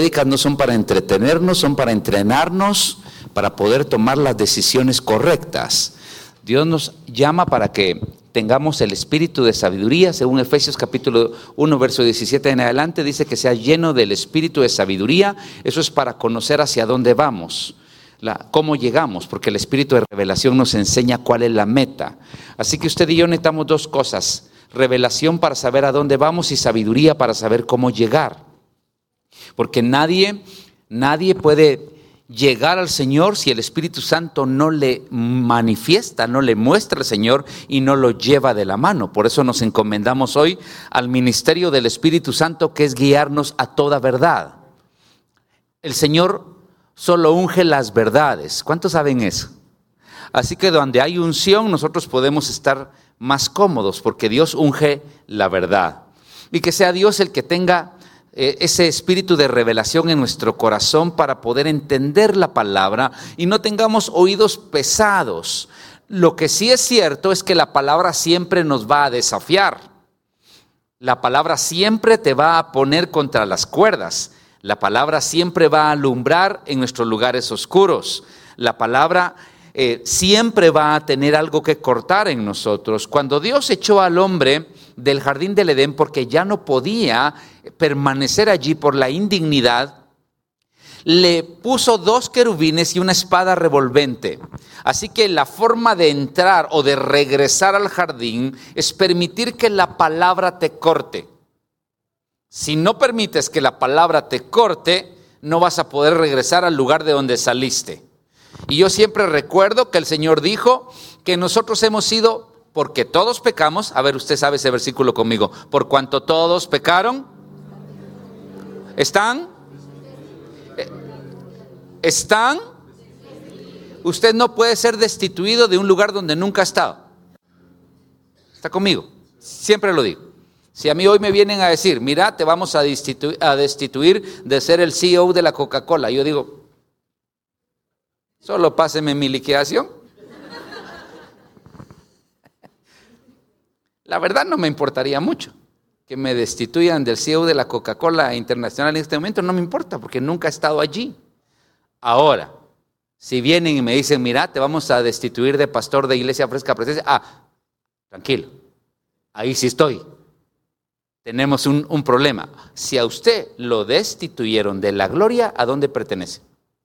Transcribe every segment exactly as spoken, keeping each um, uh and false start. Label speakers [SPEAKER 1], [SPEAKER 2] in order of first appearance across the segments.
[SPEAKER 1] prédicas no son para entretenernos, son para entrenarnos, para poder tomar las decisiones correctas. Dios nos llama para que tengamos el espíritu de sabiduría, según Efesios capítulo uno, verso diecisiete en adelante, dice que sea lleno del espíritu de sabiduría. Eso es para conocer hacia dónde vamos, la, cómo llegamos, porque el espíritu de revelación nos enseña cuál es la meta. Así que usted y yo necesitamos dos cosas: revelación para saber a dónde vamos y sabiduría para saber cómo llegar. Porque nadie, nadie puede llegar al Señor si el Espíritu Santo no le manifiesta, no le muestra al Señor y no lo lleva de la mano. Por eso nos encomendamos hoy al ministerio del Espíritu Santo, que es guiarnos a toda verdad. El Señor solo unge las verdades. ¿Cuántos saben eso? Así que donde hay unción, nosotros podemos estar más cómodos, porque Dios unge la verdad. Y que sea Dios el que tenga ese espíritu de revelación en nuestro corazón para poder entender la palabra y no tengamos oídos pesados. Lo que sí es cierto es que la palabra siempre nos va a desafiar. La palabra siempre te va a poner contra las cuerdas. La palabra siempre va a alumbrar en nuestros lugares oscuros. La palabra eh, siempre va a tener algo que cortar en nosotros. Cuando Dios echó al hombre del jardín del Edén porque ya no podía permanecer allí por la indignidad, le puso dos querubines y una espada revolvente. Así que la forma de entrar o de regresar al jardín es permitir que la palabra te corte. Si no permites que la palabra te corte, no vas a poder regresar al lugar de donde saliste. Y yo siempre recuerdo que el Señor dijo que nosotros hemos sido, porque todos pecamos. A ver, usted sabe ese versículo conmigo. Por cuanto todos pecaron, ¿están? ¿Están? Usted no puede ser destituido de un lugar donde nunca ha estado. ¿Está conmigo? Siempre lo digo. Si a mí hoy me vienen a decir, mira, te vamos a destituir, a destituir de ser el C E O de la Coca-Cola, yo digo, solo páseme mi liquidación. La verdad no me importaría mucho que me destituyan del C E O de la Coca-Cola Internacional en este momento, no me importa porque nunca he estado allí. Ahora, si vienen y me dicen, mira, te vamos a destituir de pastor de Iglesia Fresca Presencia, ah, tranquilo, ahí sí estoy. Tenemos un, un problema. Si a usted lo destituyeron de la gloria, ¿a dónde pertenece?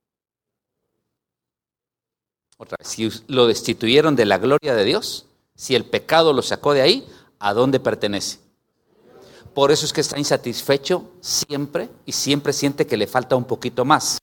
[SPEAKER 1] Otra vez, si lo destituyeron de la gloria de Dios, si el pecado lo sacó de ahí, ¿a dónde pertenece? Por eso es que está insatisfecho siempre y siempre siente que le falta un poquito más.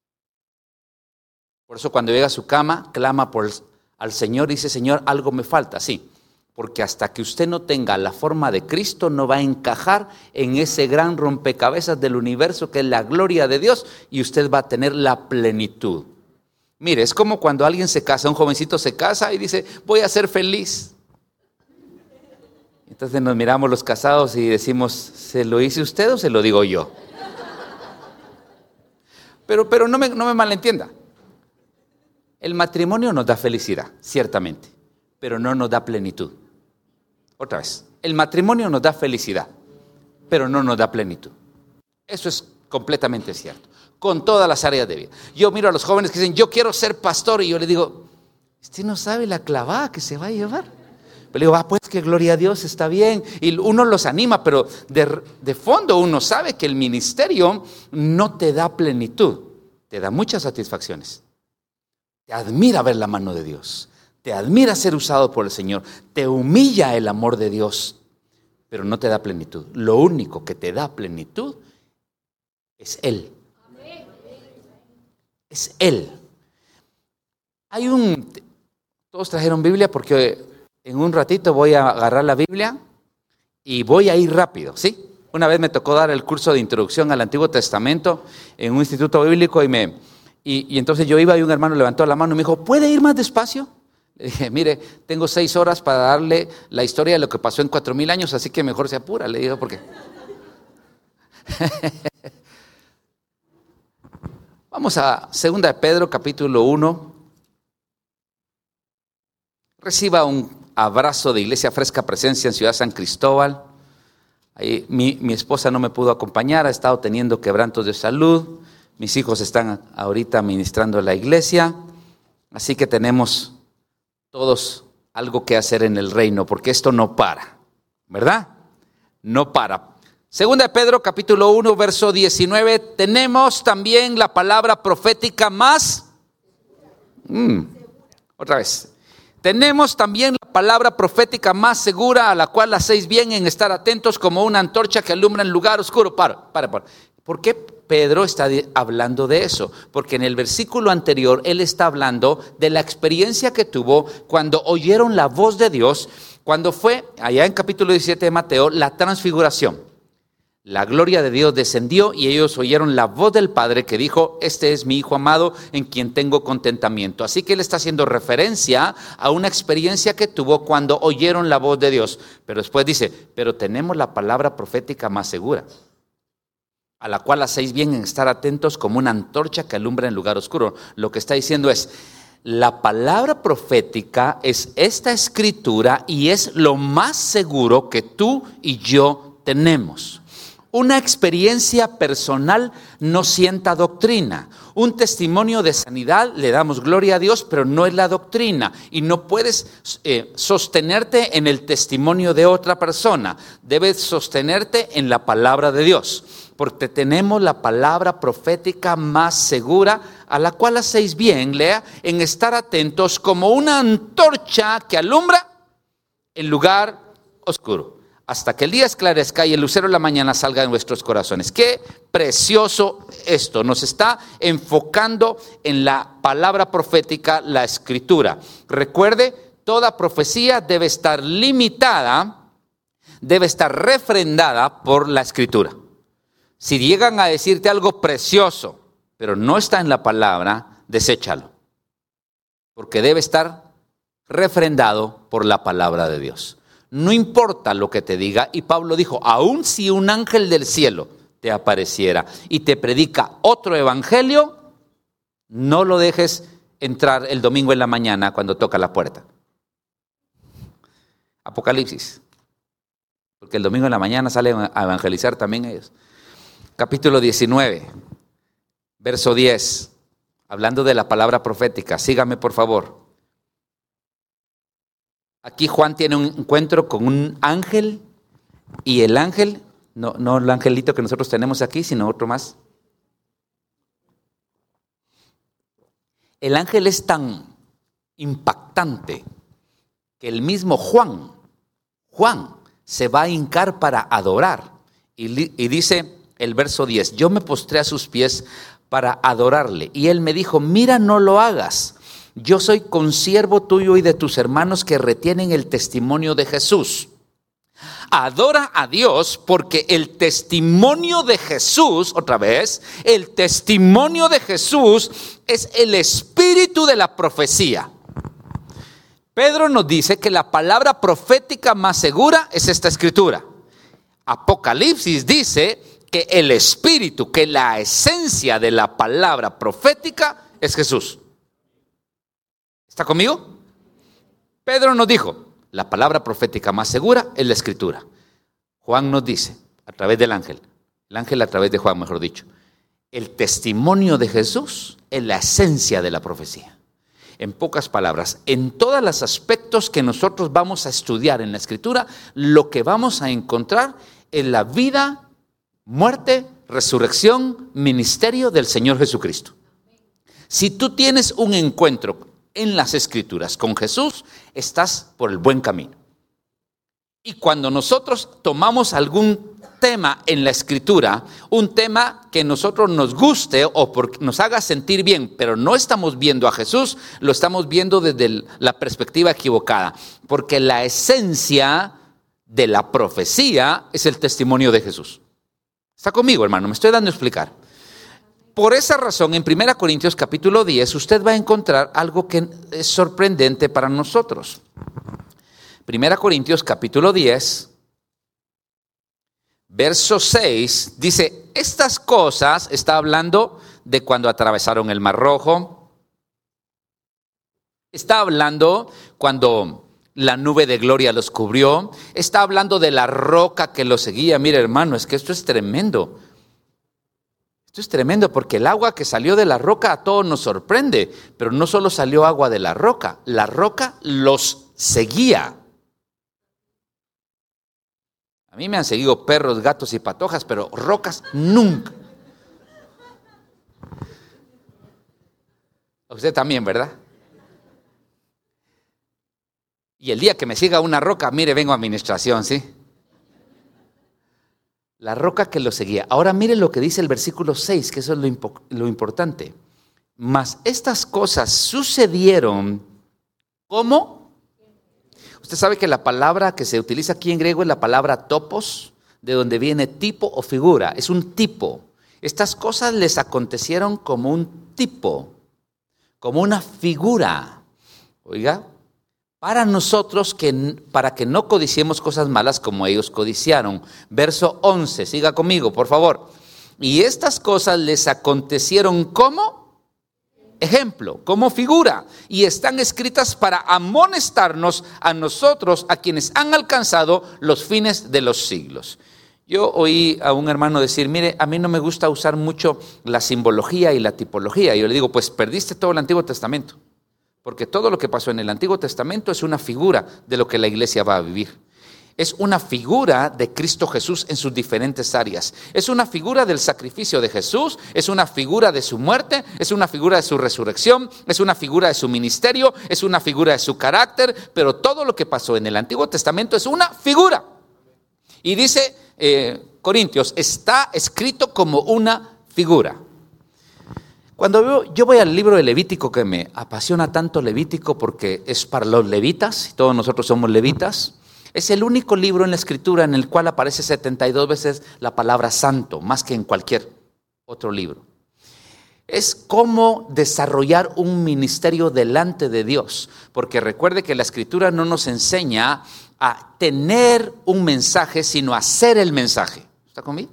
[SPEAKER 1] Por eso cuando llega a su cama, clama por el, al Señor y dice, Señor, algo me falta. Sí, porque hasta que usted no tenga la forma de Cristo, no va a encajar en ese gran rompecabezas del universo que es la gloria de Dios, y usted va a tener la plenitud. Mire, es como cuando alguien se casa, un jovencito se casa y dice, voy a ser feliz. Entonces nos miramos los casados y decimos, ¿se lo hice usted o se lo digo yo? Pero, pero no me, no me malentienda. El matrimonio nos da felicidad, ciertamente, pero no nos da plenitud. Otra vez, el matrimonio nos da felicidad, pero no nos da plenitud. Eso es completamente cierto, con todas las áreas de vida. Yo miro a los jóvenes que dicen, yo quiero ser pastor, y yo le digo, usted no sabe la clavada que se va a llevar. Pero le digo, ah, pues que gloria a Dios, está bien. Y uno los anima, pero de, de fondo uno sabe que el ministerio no te da plenitud, te da muchas satisfacciones. Te admira ver la mano de Dios, te admira ser usado por el Señor, te humilla el amor de Dios, pero no te da plenitud. Lo único que te da plenitud es Él. Es Él. Hay un... Todos trajeron Biblia porque en un ratito voy a agarrar la Biblia y voy a ir rápido, ¿sí? Una vez me tocó dar el curso de introducción al Antiguo Testamento en un instituto bíblico y me... Y, y entonces yo iba y un hermano levantó la mano y me dijo, ¿puede ir más despacio? Le dije, mire, tengo seis horas para darle la historia de lo que pasó en cuatro mil años, así que mejor se apura, le digo, porque... Vamos a Segunda de Pedro, capítulo uno. Reciba un abrazo de Iglesia Fresca Presencia en Ciudad San Cristóbal. Ahí, mi, mi esposa no me pudo acompañar, ha estado teniendo quebrantos de salud. Mis hijos están ahorita ministrando en la iglesia. Así que tenemos todos algo que hacer en el reino, porque esto no para, ¿verdad? No para. Segunda de Pedro, capítulo uno, verso diecinueve. Tenemos también la palabra profética más. Mm, otra vez. Tenemos también la palabra profética más segura, a la cual hacéis bien en estar atentos como una antorcha que alumbra en lugar oscuro. Para, para, para. ¿Por qué Pedro está hablando de eso? Porque en el versículo anterior él está hablando de la experiencia que tuvo cuando oyeron la voz de Dios, cuando fue, allá en capítulo diecisiete de Mateo, la transfiguración. La gloria de Dios descendió y ellos oyeron la voz del Padre que dijo: este es mi Hijo amado en quien tengo contentamiento. Así que él está haciendo referencia a una experiencia que tuvo cuando oyeron la voz de Dios. Pero después dice, pero tenemos la palabra profética más segura, a la cual hacéis bien en estar atentos como una antorcha que alumbra en lugar oscuro. Lo que está diciendo es, la palabra profética es esta escritura y es lo más seguro que tú y yo tenemos. Una experiencia personal no sienta doctrina. Un testimonio de sanidad, le damos gloria a Dios, pero no es la doctrina. Y no puedes eh, sostenerte en el testimonio de otra persona. Debes sostenerte en la palabra de Dios. Porque tenemos la palabra profética más segura, a la cual hacéis bien, lea, en estar atentos como una antorcha que alumbra en lugar oscuro, hasta que el día esclarezca y el lucero de la mañana salga de nuestros corazones. Qué precioso esto. Nos está enfocando en la palabra profética, la escritura. Recuerde, toda profecía debe estar limitada, debe estar refrendada por la escritura. Si llegan a decirte algo precioso, pero no está en la palabra, deséchalo. Porque debe estar refrendado por la palabra de Dios. No importa lo que te diga, y Pablo dijo, aun si un ángel del cielo te apareciera y te predica otro evangelio, no lo dejes entrar el domingo en la mañana cuando toca la puerta. Apocalipsis. Porque el domingo en la mañana salen a evangelizar también ellos. Capítulo diecinueve, verso diez, hablando de la palabra profética. Sígame, por favor. Aquí Juan tiene un encuentro con un ángel, y el ángel, no, no el angelito que nosotros tenemos aquí, sino otro más. El ángel es tan impactante que el mismo Juan, Juan se va a hincar para adorar. Y, y dice el verso diez, yo me postré a sus pies para adorarle. Y él me dijo, mira, no lo hagas. Yo soy consiervo tuyo y de tus hermanos que retienen el testimonio de Jesús. Adora a Dios porque el testimonio de Jesús, otra vez, el testimonio de Jesús es el espíritu de la profecía. Pedro nos dice que la palabra profética más segura es esta escritura. Apocalipsis dice que el espíritu, que la esencia de la palabra profética es Jesús. ¿Está conmigo? Pedro nos dijo, la palabra profética más segura es la escritura. Juan nos dice, a través del ángel, el ángel a través de Juan, mejor dicho, el testimonio de Jesús es la esencia de la profecía. En pocas palabras, en todos los aspectos que nosotros vamos a estudiar en la escritura, lo que vamos a encontrar es la vida, muerte, resurrección, ministerio del Señor Jesucristo. Si tú tienes un encuentro en las escrituras con Jesús, estás por el buen camino. Y cuando nosotros tomamos algún tema en la escritura, un tema que a nosotros nos guste o porque nos haga sentir bien, pero no estamos viendo a Jesús, lo estamos viendo desde la perspectiva equivocada, porque la esencia de la profecía es el testimonio de Jesús. ¿Está conmigo, hermano? Me estoy dando a explicar. Por esa razón, en primera Corintios capítulo diez, usted va a encontrar algo que es sorprendente para nosotros. primera Corintios capítulo diez, verso seis, dice, estas cosas, está hablando de cuando atravesaron el Mar Rojo, está hablando cuando la nube de gloria los cubrió. Está hablando de la roca que los seguía. Mire, hermano, es que esto es tremendo. Esto es tremendo porque el agua que salió de la roca a todos nos sorprende. Pero no solo salió agua de la roca, la roca los seguía. A mí me han seguido perros, gatos y patojas, pero rocas nunca. A usted también, ¿verdad? Y el día que me siga una roca, mire, vengo a administración, ¿sí? La roca que lo seguía. Ahora mire lo que dice el versículo seis, que eso es lo, impo- lo importante. Mas estas cosas sucedieron, ¿cómo? Usted sabe que la palabra que se utiliza aquí en griego es la palabra topos, de donde viene tipo o figura. Es un tipo. Estas cosas les acontecieron como un tipo, como una figura. Oiga, para nosotros, que, para que no codiciemos cosas malas como ellos codiciaron. Verso once, siga conmigo, por favor. Y estas cosas les acontecieron como ejemplo, como figura, y están escritas para amonestarnos a nosotros, a quienes han alcanzado los fines de los siglos. Yo oí a un hermano decir, mire, a mí no me gusta usar mucho la simbología y la tipología. Yo le digo, pues perdiste todo el Antiguo Testamento. Porque todo lo que pasó en el Antiguo Testamento es una figura de lo que la iglesia va a vivir. Es una figura de Cristo Jesús en sus diferentes áreas. Es una figura del sacrificio de Jesús, es una figura de su muerte, es una figura de su resurrección, es una figura de su ministerio, es una figura de su carácter, pero todo lo que pasó en el Antiguo Testamento es una figura. Y dice eh, Corintios, está escrito como una figura. Cuando veo, yo voy al libro de Levítico, que me apasiona tanto Levítico porque es para los levitas, y todos nosotros somos levitas. Es el único libro en la Escritura en el cual aparece setenta y dos veces la palabra santo, más que en cualquier otro libro. Es cómo desarrollar un ministerio delante de Dios, porque recuerde que la Escritura no nos enseña a tener un mensaje, sino a ser el mensaje. ¿Está conmigo?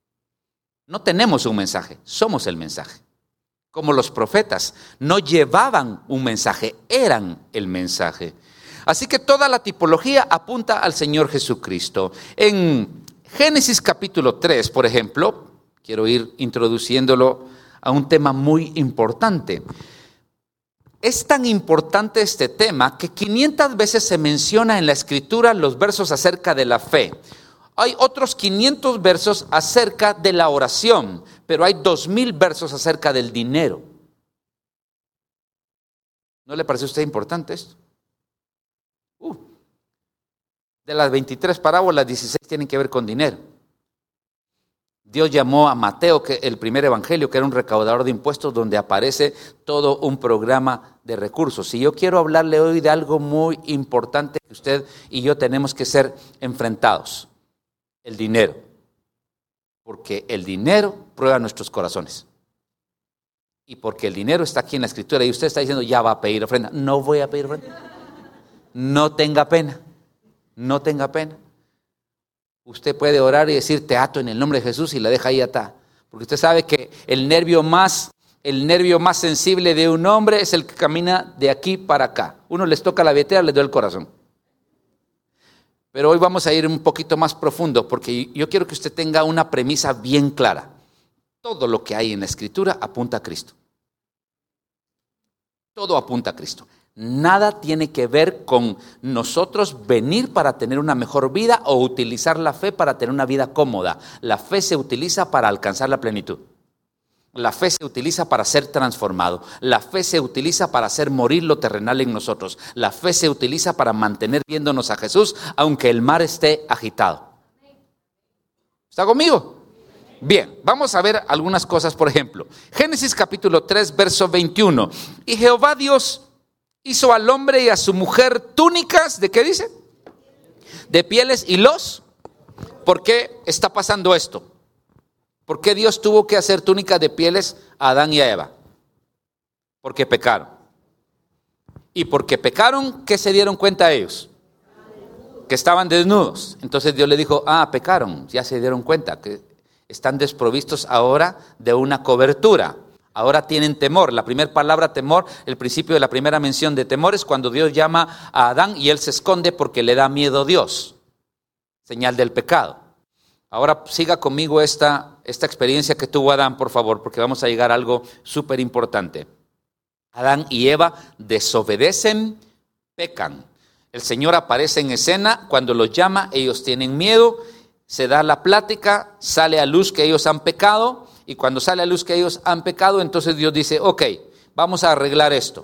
[SPEAKER 1] No tenemos un mensaje, somos el mensaje. Como los profetas, no llevaban un mensaje, eran el mensaje. Así que toda la tipología apunta al Señor Jesucristo. En Génesis capítulo tres, por ejemplo, quiero ir introduciéndolo a un tema muy importante. Es tan importante este tema que quinientas veces se menciona en la Escritura los versos acerca de la fe. Hay otros quinientos versos acerca de la oración, pero hay dos mil versos acerca del dinero. ¿No le parece a usted importante esto? Uh, de las veintitrés parábolas, dieciséis tienen que ver con dinero. Dios llamó a Mateo, que el primer evangelio, que era un recaudador de impuestos, donde aparece todo un programa de recursos. Y yo quiero hablarle hoy de algo muy importante que usted y yo tenemos que ser enfrentados. El dinero, porque el dinero prueba nuestros corazones, y porque el dinero está aquí en la Escritura, y usted está diciendo, ya va a pedir ofrenda. No voy a pedir ofrenda. No tenga pena, no tenga pena. Usted puede orar y decir, te ato en el nombre de Jesús, y la deja ahí atada, porque usted sabe que el nervio más, el nervio más sensible de un hombre es el que camina de aquí para acá. Uno les toca la billetera, les duele el corazón. Pero hoy vamos a ir un poquito más profundo, porque yo quiero que usted tenga una premisa bien clara. Todo lo que hay en la Escritura apunta a Cristo. Todo apunta a Cristo. Nada tiene que ver con nosotros venir para tener una mejor vida o utilizar la fe para tener una vida cómoda. La fe se utiliza para alcanzar la plenitud. La fe se utiliza para ser transformado. La fe se utiliza para hacer morir lo terrenal en nosotros. La fe se utiliza para mantener viéndonos a Jesús, aunque el mar esté agitado. ¿Está conmigo? Bien, vamos a ver algunas cosas, por ejemplo. Génesis capítulo tres, verso veintiuno. Y Jehová Dios hizo al hombre y a su mujer túnicas, ¿de qué dice? De pieles y los. ¿Por qué está pasando esto? ¿Por qué Dios tuvo que hacer túnicas de pieles a Adán y a Eva? Porque pecaron. Y porque pecaron, ¿qué se dieron cuenta ellos? Que estaban desnudos. Entonces Dios le dijo, ah, pecaron, ya se dieron cuenta que están desprovistos ahora de una cobertura. Ahora tienen temor. La primera palabra temor, el principio de la primera mención de temor es cuando Dios llama a Adán y él se esconde porque le da miedo a Dios. Señal del pecado. Ahora siga conmigo esta, esta experiencia que tuvo Adán, por favor, porque vamos a llegar a algo súper importante. Adán y Eva desobedecen, pecan. El Señor aparece en escena, cuando los llama, ellos tienen miedo, se da la plática, sale a luz que ellos han pecado, y cuando sale a luz que ellos han pecado, entonces Dios dice, ok, vamos a arreglar esto.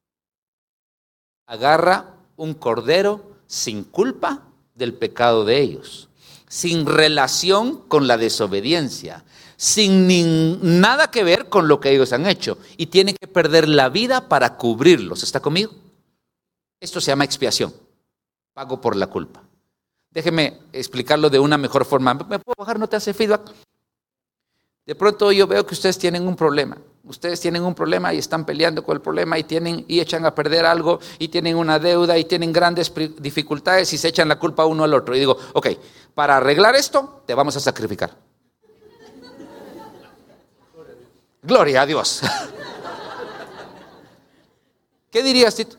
[SPEAKER 1] Agarra un cordero sin culpa del pecado de ellos, sin relación con la desobediencia, sin ni, nada que ver con lo que ellos han hecho, y tiene que perder la vida para cubrirlos. ¿Está conmigo? Esto se llama expiación, pago por la culpa. Déjeme explicarlo de una mejor forma. ¿Me puedo bajar? ¿No te hace feedback? De pronto yo veo que ustedes tienen un problema. Ustedes tienen un problema y están peleando con el problema y, tienen, y echan a perder algo y tienen una deuda y tienen grandes dificultades y se echan la culpa uno al otro. Y digo, ok, para arreglar esto te vamos a sacrificar. Gloria a Dios. ¿Qué dirías, Tito?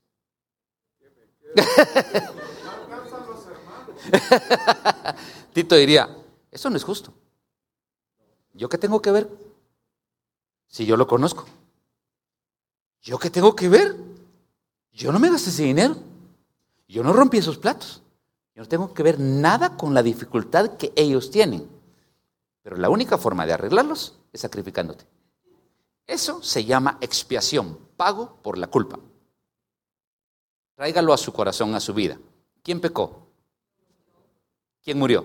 [SPEAKER 1] Tito diría, eso no es justo. ¿Yo qué tengo que ver? Si yo lo conozco. ¿Yo qué tengo que ver? Yo no me gasté ese dinero. Yo no rompí esos platos. Yo no tengo que ver nada con la dificultad que ellos tienen. Pero la única forma de arreglarlos es sacrificándote. Eso se llama expiación, pago por la culpa. Tráigalo a su corazón, a su vida. ¿Quién pecó? ¿Quién murió?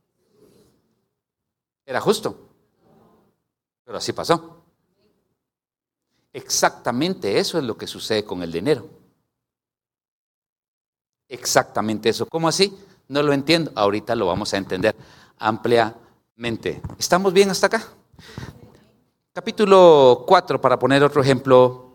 [SPEAKER 1] ¿Era justo? Pero así pasó. Exactamente eso es lo que sucede con el dinero. Exactamente eso. ¿Cómo así? No lo entiendo. Ahorita lo vamos a entender ampliamente. ¿Estamos bien hasta acá? Capítulo cuatro, para poner otro ejemplo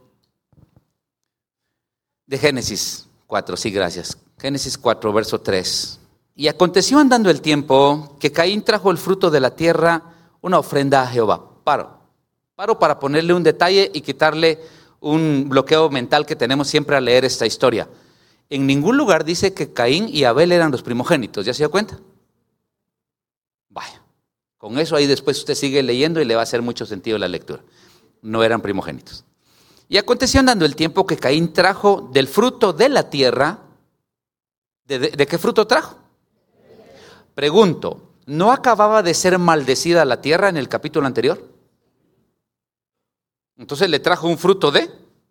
[SPEAKER 1] de Génesis cuatro. Sí, gracias. Génesis cuatro, verso tres. Y aconteció andando el tiempo que Caín trajo el fruto de la tierra, una ofrenda a Jehová. Paro. Paro para ponerle un detalle y quitarle un bloqueo mental que tenemos siempre al leer esta historia. En ningún lugar dice que Caín y Abel eran los primogénitos. ¿Ya se dio cuenta? Vaya. Con eso ahí después usted sigue leyendo y le va a hacer mucho sentido la lectura. No eran primogénitos. Y aconteció andando el tiempo que Caín trajo del fruto de la tierra. ¿De, de, de qué fruto trajo? Pregunto, ¿no acababa de ser maldecida la tierra en el capítulo anterior? Entonces le trajo un fruto de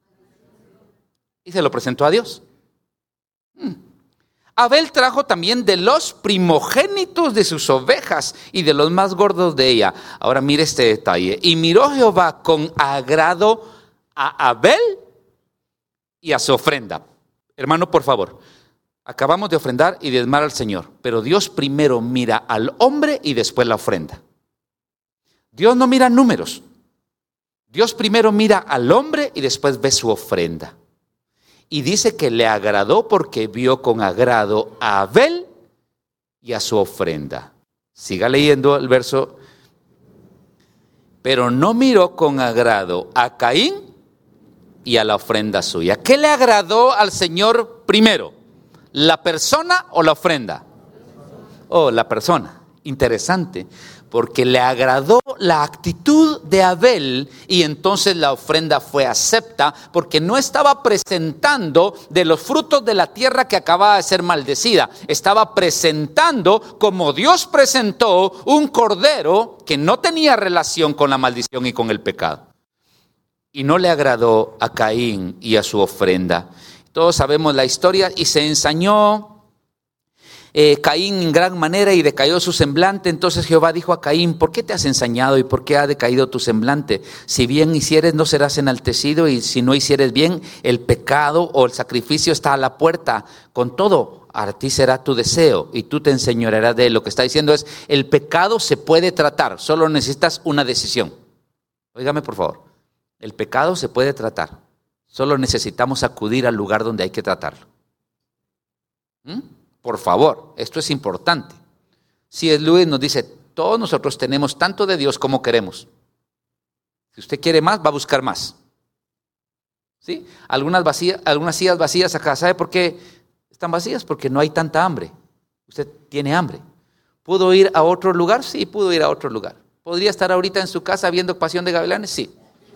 [SPEAKER 1] y se lo presentó a Dios. Hmm. Abel trajo también de los primogénitos de sus ovejas y de los más gordos de ella. Ahora mire este detalle. Y miró Jehová con agrado a Abel y a su ofrenda. Hermano, por favor, acabamos de ofrendar y diezmar al Señor, pero Dios primero mira al hombre y después la ofrenda. Dios no mira números. Dios primero mira al hombre y después ve su ofrenda. Y dice que le agradó porque vio con agrado a Abel y a su ofrenda. Siga leyendo el verso. Pero no miró con agrado a Caín y a la ofrenda suya. ¿Qué le agradó al Señor primero? ¿La persona o la ofrenda? Oh, la persona. Interesante. Porque le agradó la actitud de Abel y entonces la ofrenda fue acepta porque no estaba presentando de los frutos de la tierra que acababa de ser maldecida. Estaba presentando como Dios presentó un cordero que no tenía relación con la maldición y con el pecado. Y no le agradó a Caín y a su ofrenda. Todos sabemos la historia y se ensañó Eh, Caín en gran manera y decayó su semblante. Entonces Jehová dijo a Caín: ¿por qué te has ensañado y por qué ha decaído tu semblante? Si bien hicieres, no serás enaltecido, y si no hicieres bien, el pecado o el sacrificio está a la puerta. Con todo, a ti será tu deseo y tú te enseñorearás de él. Lo que está diciendo es: el pecado se puede tratar, solo necesitas una decisión. Óigame por favor, el pecado se puede tratar, solo necesitamos acudir al lugar donde hay que tratarlo. ¿Mm? Por favor, esto es importante. C S Lewis nos dice: todos nosotros tenemos tanto de Dios como queremos. Si usted quiere más, va a buscar más. ¿Sí? Algunas, vacías, algunas sillas vacías acá, ¿sabe por qué están vacías? Porque no hay tanta hambre. Usted tiene hambre. ¿Pudo ir a otro lugar? Sí, pudo ir a otro lugar. ¿Podría estar ahorita en su casa viendo Pasión de Gavilanes? Sí.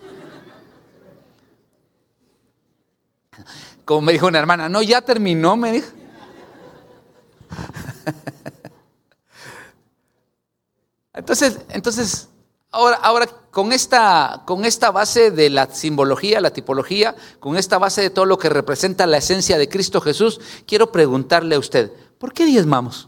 [SPEAKER 1] Como me dijo una hermana, no, ya terminó, me dijo. Entonces, entonces ahora, ahora con, esta, con esta base de la simbología, la tipología, con esta base de todo lo que representa la esencia de Cristo Jesús, quiero preguntarle a usted, ¿por qué diezmamos?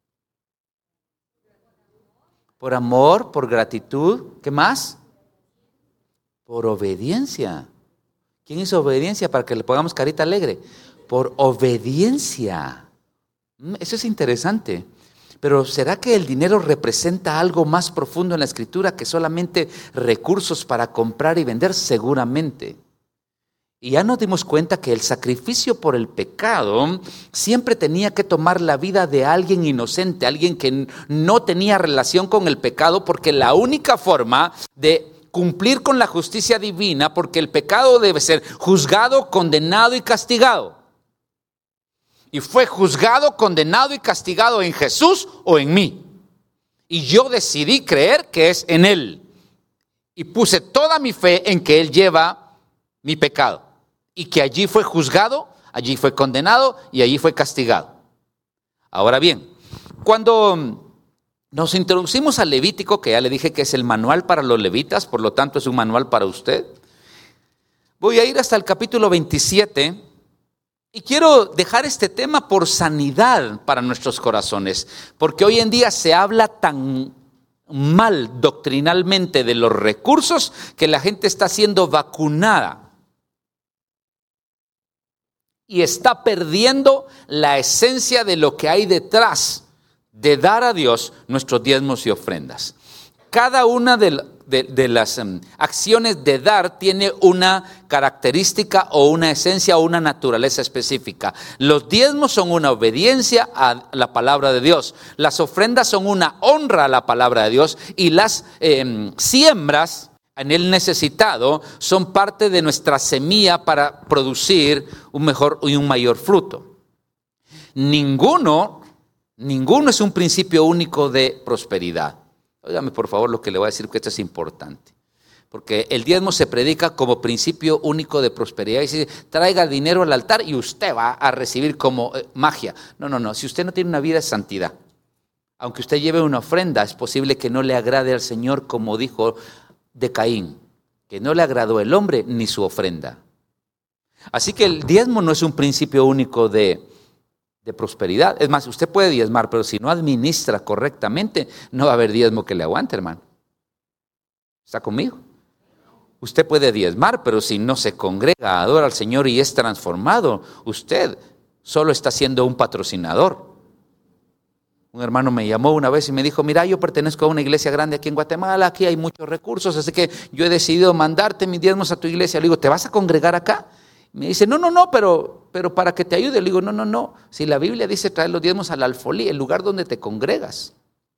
[SPEAKER 1] Por amor, por gratitud, ¿qué más? Por obediencia. ¿Quién hizo obediencia para que le pongamos carita alegre? Por obediencia. Eso es interesante. Pero ¿será que el dinero representa algo más profundo en la Escritura que solamente recursos para comprar y vender? Seguramente. Y ya nos dimos cuenta que el sacrificio por el pecado siempre tenía que tomar la vida de alguien inocente, alguien que no tenía relación con el pecado, porque la única forma de cumplir con la justicia divina, porque el pecado debe ser juzgado, condenado y castigado. Y fue juzgado, condenado y castigado en Jesús o en mí. Y yo decidí creer que es en Él. Y puse toda mi fe en que Él lleva mi pecado. Y que allí fue juzgado, allí fue condenado y allí fue castigado. Ahora bien, cuando nos introducimos al Levítico, que ya le dije que es el manual para los levitas, por lo tanto es un manual para usted, voy a ir hasta el capítulo veintisiete y quiero dejar este tema por sanidad para nuestros corazones, porque hoy en día se habla tan mal doctrinalmente de los recursos que la gente está siendo vacunada y está perdiendo la esencia de lo que hay detrás de dar a Dios nuestros diezmos y ofrendas. Cada una de, de, de las um, acciones de dar tiene una característica o una esencia o una naturaleza específica. Los diezmos son una obediencia a la palabra de Dios. Las ofrendas son una honra a la palabra de Dios. Y las eh, siembras en el necesitado son parte de nuestra semilla para producir un mejor y un mayor fruto. Ninguno, ninguno es un principio único de prosperidad. Óigame por favor lo que le voy a decir, que esto es importante. Porque el diezmo se predica como principio único de prosperidad. Y dice, traiga dinero al altar y usted va a recibir como eh, magia. No, no, no. Si usted no tiene una vida de santidad, aunque usted lleve una ofrenda, es posible que no le agrade al Señor, como dijo de Caín, que no le agradó el hombre ni su ofrenda. Así que el diezmo no es un principio único de, de prosperidad. Es más, usted puede diezmar, pero si no administra correctamente, no va a haber diezmo que le aguante, hermano. ¿Está conmigo? Usted puede diezmar, pero si no se congrega, adora al Señor y es transformado, usted solo está siendo un patrocinador. Un hermano me llamó una vez y me dijo, mira, yo pertenezco a una iglesia grande aquí en Guatemala, aquí hay muchos recursos, así que yo he decidido mandarte mis diezmos a tu iglesia. Le digo, ¿te vas a congregar acá? Me dice, no, no, no, pero, pero para que te ayude. Le digo, no, no, no, si la Biblia dice traer los diezmos al alfolí, el lugar donde te congregas.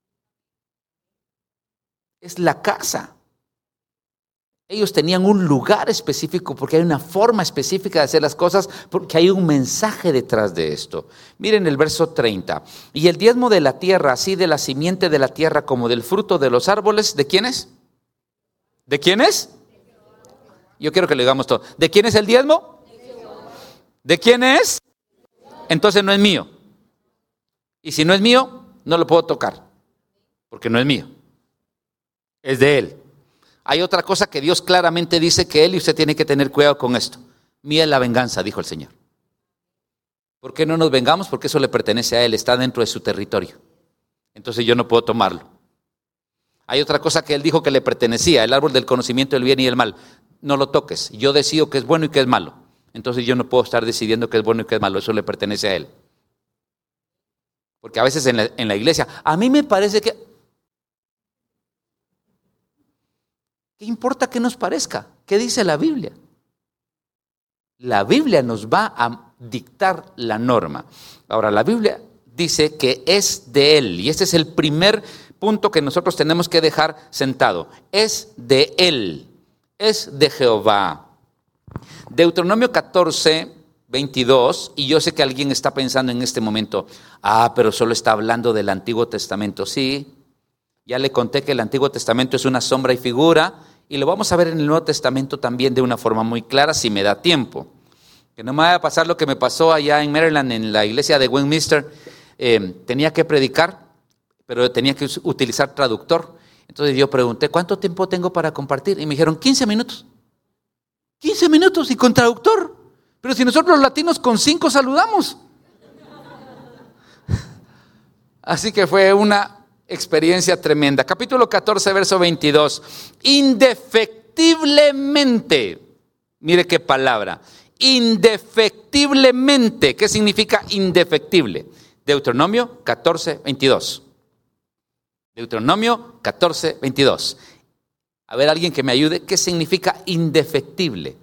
[SPEAKER 1] Es la casa. Ellos tenían un lugar específico porque hay una forma específica de hacer las cosas, porque hay un mensaje detrás de esto. Miren el verso treinta. Y el diezmo de la tierra, así de la simiente de la tierra como del fruto de los árboles, ¿de quién es? ¿De quién es? Yo quiero que le digamos todo. ¿De quién es el diezmo? ¿De quién es? Entonces no es mío. Y si no es mío, no lo puedo tocar, porque no es mío. Es de Él. Hay otra cosa que Dios claramente dice que Él, y usted tiene que tener cuidado con esto. Mía es la venganza, dijo el Señor. ¿Por qué no nos vengamos? Porque eso le pertenece a Él, está dentro de su territorio. Entonces yo no puedo tomarlo. Hay otra cosa que Él dijo que le pertenecía, el árbol del conocimiento del bien y el mal. No lo toques, yo decido qué es bueno y qué es malo. Entonces yo no puedo estar decidiendo qué es bueno y qué es malo, eso le pertenece a Él. Porque a veces en la, en la iglesia, a mí me parece que... ¿Qué importa que nos parezca? ¿Qué dice la Biblia? La Biblia nos va a dictar la norma. Ahora, la Biblia dice que es de Él, y este es el primer punto que nosotros tenemos que dejar sentado. Es de Él. es de Jehová. Deuteronomio catorce, veintidós, y yo sé que alguien está pensando en este momento, ah, pero solo está hablando del Antiguo Testamento. Sí, ya le conté que el Antiguo Testamento es una sombra y figura, y lo vamos a ver en el Nuevo Testamento también de una forma muy clara si me da tiempo. Que no me vaya a pasar lo que me pasó allá en Maryland, en la iglesia de Westminster. Eh, tenía que predicar, pero tenía que utilizar traductor. Entonces yo pregunté, ¿cuánto tiempo tengo para compartir? Y me dijeron, quince minutos. quince minutos y con traductor. Pero si nosotros los latinos con cinco saludamos. Así que fue una experiencia tremenda. Capítulo catorce, verso veintidós. Indefectiblemente. Mire qué palabra. Indefectiblemente. ¿Qué significa indefectible? Deuteronomio catorce, veintidós. Deuteronomio catorce, veintidós. A ver, alguien que me ayude. ¿Qué significa indefectible?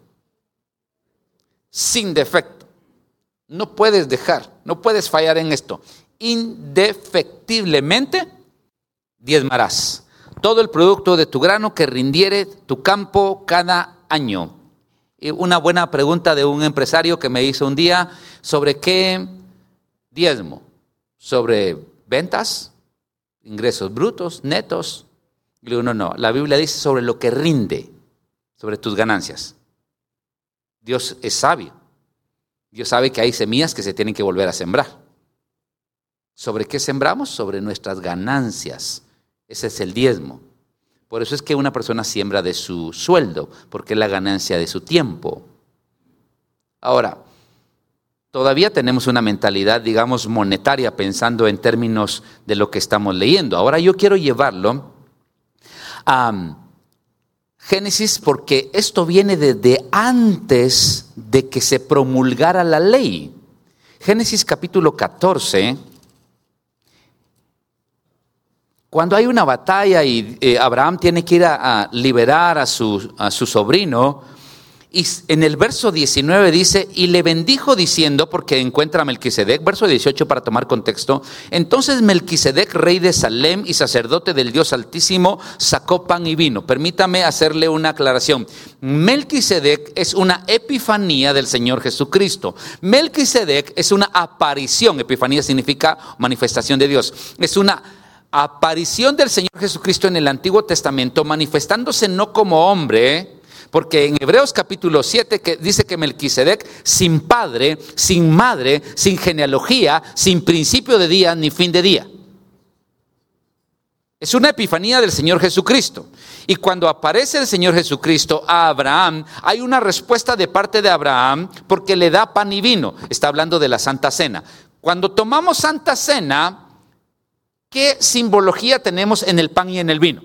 [SPEAKER 1] Sin defecto. No puedes dejar, no puedes fallar en esto. Indefectiblemente diezmarás todo el producto de tu grano que rindiere tu campo cada año. Y una buena pregunta de un empresario que me hizo un día, ¿sobre qué diezmo? ¿Sobre ventas? ¿Ingresos brutos, netos? Y le digo, no, no, la Biblia dice sobre lo que rinde, sobre tus ganancias. Dios es sabio. Dios sabe que hay semillas que se tienen que volver a sembrar. ¿Sobre qué sembramos? Sobre nuestras ganancias. Ese es el diezmo. Por eso es que una persona siembra de su sueldo, porque es la ganancia de su tiempo. Ahora, todavía tenemos una mentalidad, digamos, monetaria, pensando en términos de lo que estamos leyendo. Ahora yo quiero llevarlo a Génesis, porque esto viene desde antes de que se promulgara la ley. Génesis capítulo catorce. Cuando hay una batalla y eh, Abraham tiene que ir a, a liberar a su, a su sobrino, y en el verso diecinueve dice, y le bendijo diciendo, porque encuentra a Melquisedec, verso dieciocho para tomar contexto, entonces Melquisedec, rey de Salem y sacerdote del Dios Altísimo, sacó pan y vino. Permítame hacerle una aclaración. Melquisedec es una epifanía del Señor Jesucristo. Melquisedec es una aparición, epifanía significa manifestación de Dios, es una aparición del Señor Jesucristo en el Antiguo Testamento, manifestándose no como hombre, porque en Hebreos capítulo siete que dice que Melquisedec, sin padre, sin madre, sin genealogía, sin principio de día ni fin de día. Es una epifanía del Señor Jesucristo. Y cuando aparece el Señor Jesucristo a Abraham, hay una respuesta de parte de Abraham porque le da pan y vino. Está hablando de la Santa Cena. Cuando tomamos Santa Cena, ¿qué simbología tenemos en el pan y en el vino?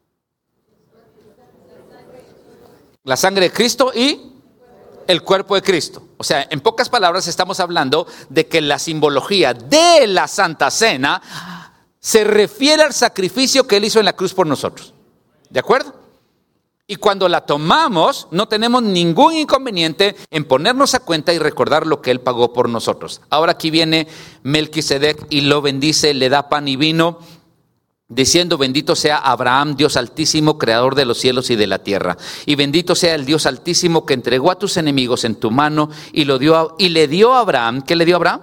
[SPEAKER 1] La sangre de Cristo y el cuerpo de Cristo. O sea, en pocas palabras estamos hablando de que la simbología de la Santa Cena se refiere al sacrificio que Él hizo en la cruz por nosotros. ¿De acuerdo? Y cuando la tomamos, no tenemos ningún inconveniente en ponernos a cuenta y recordar lo que Él pagó por nosotros. Ahora aquí viene Melquisedec y lo bendice, le da pan y vino, diciendo, bendito sea Abraham, Dios Altísimo, creador de los cielos y de la tierra. Y bendito sea el Dios Altísimo que entregó a tus enemigos en tu mano y, lo dio a, y le dio a Abraham. ¿Qué le dio a Abraham?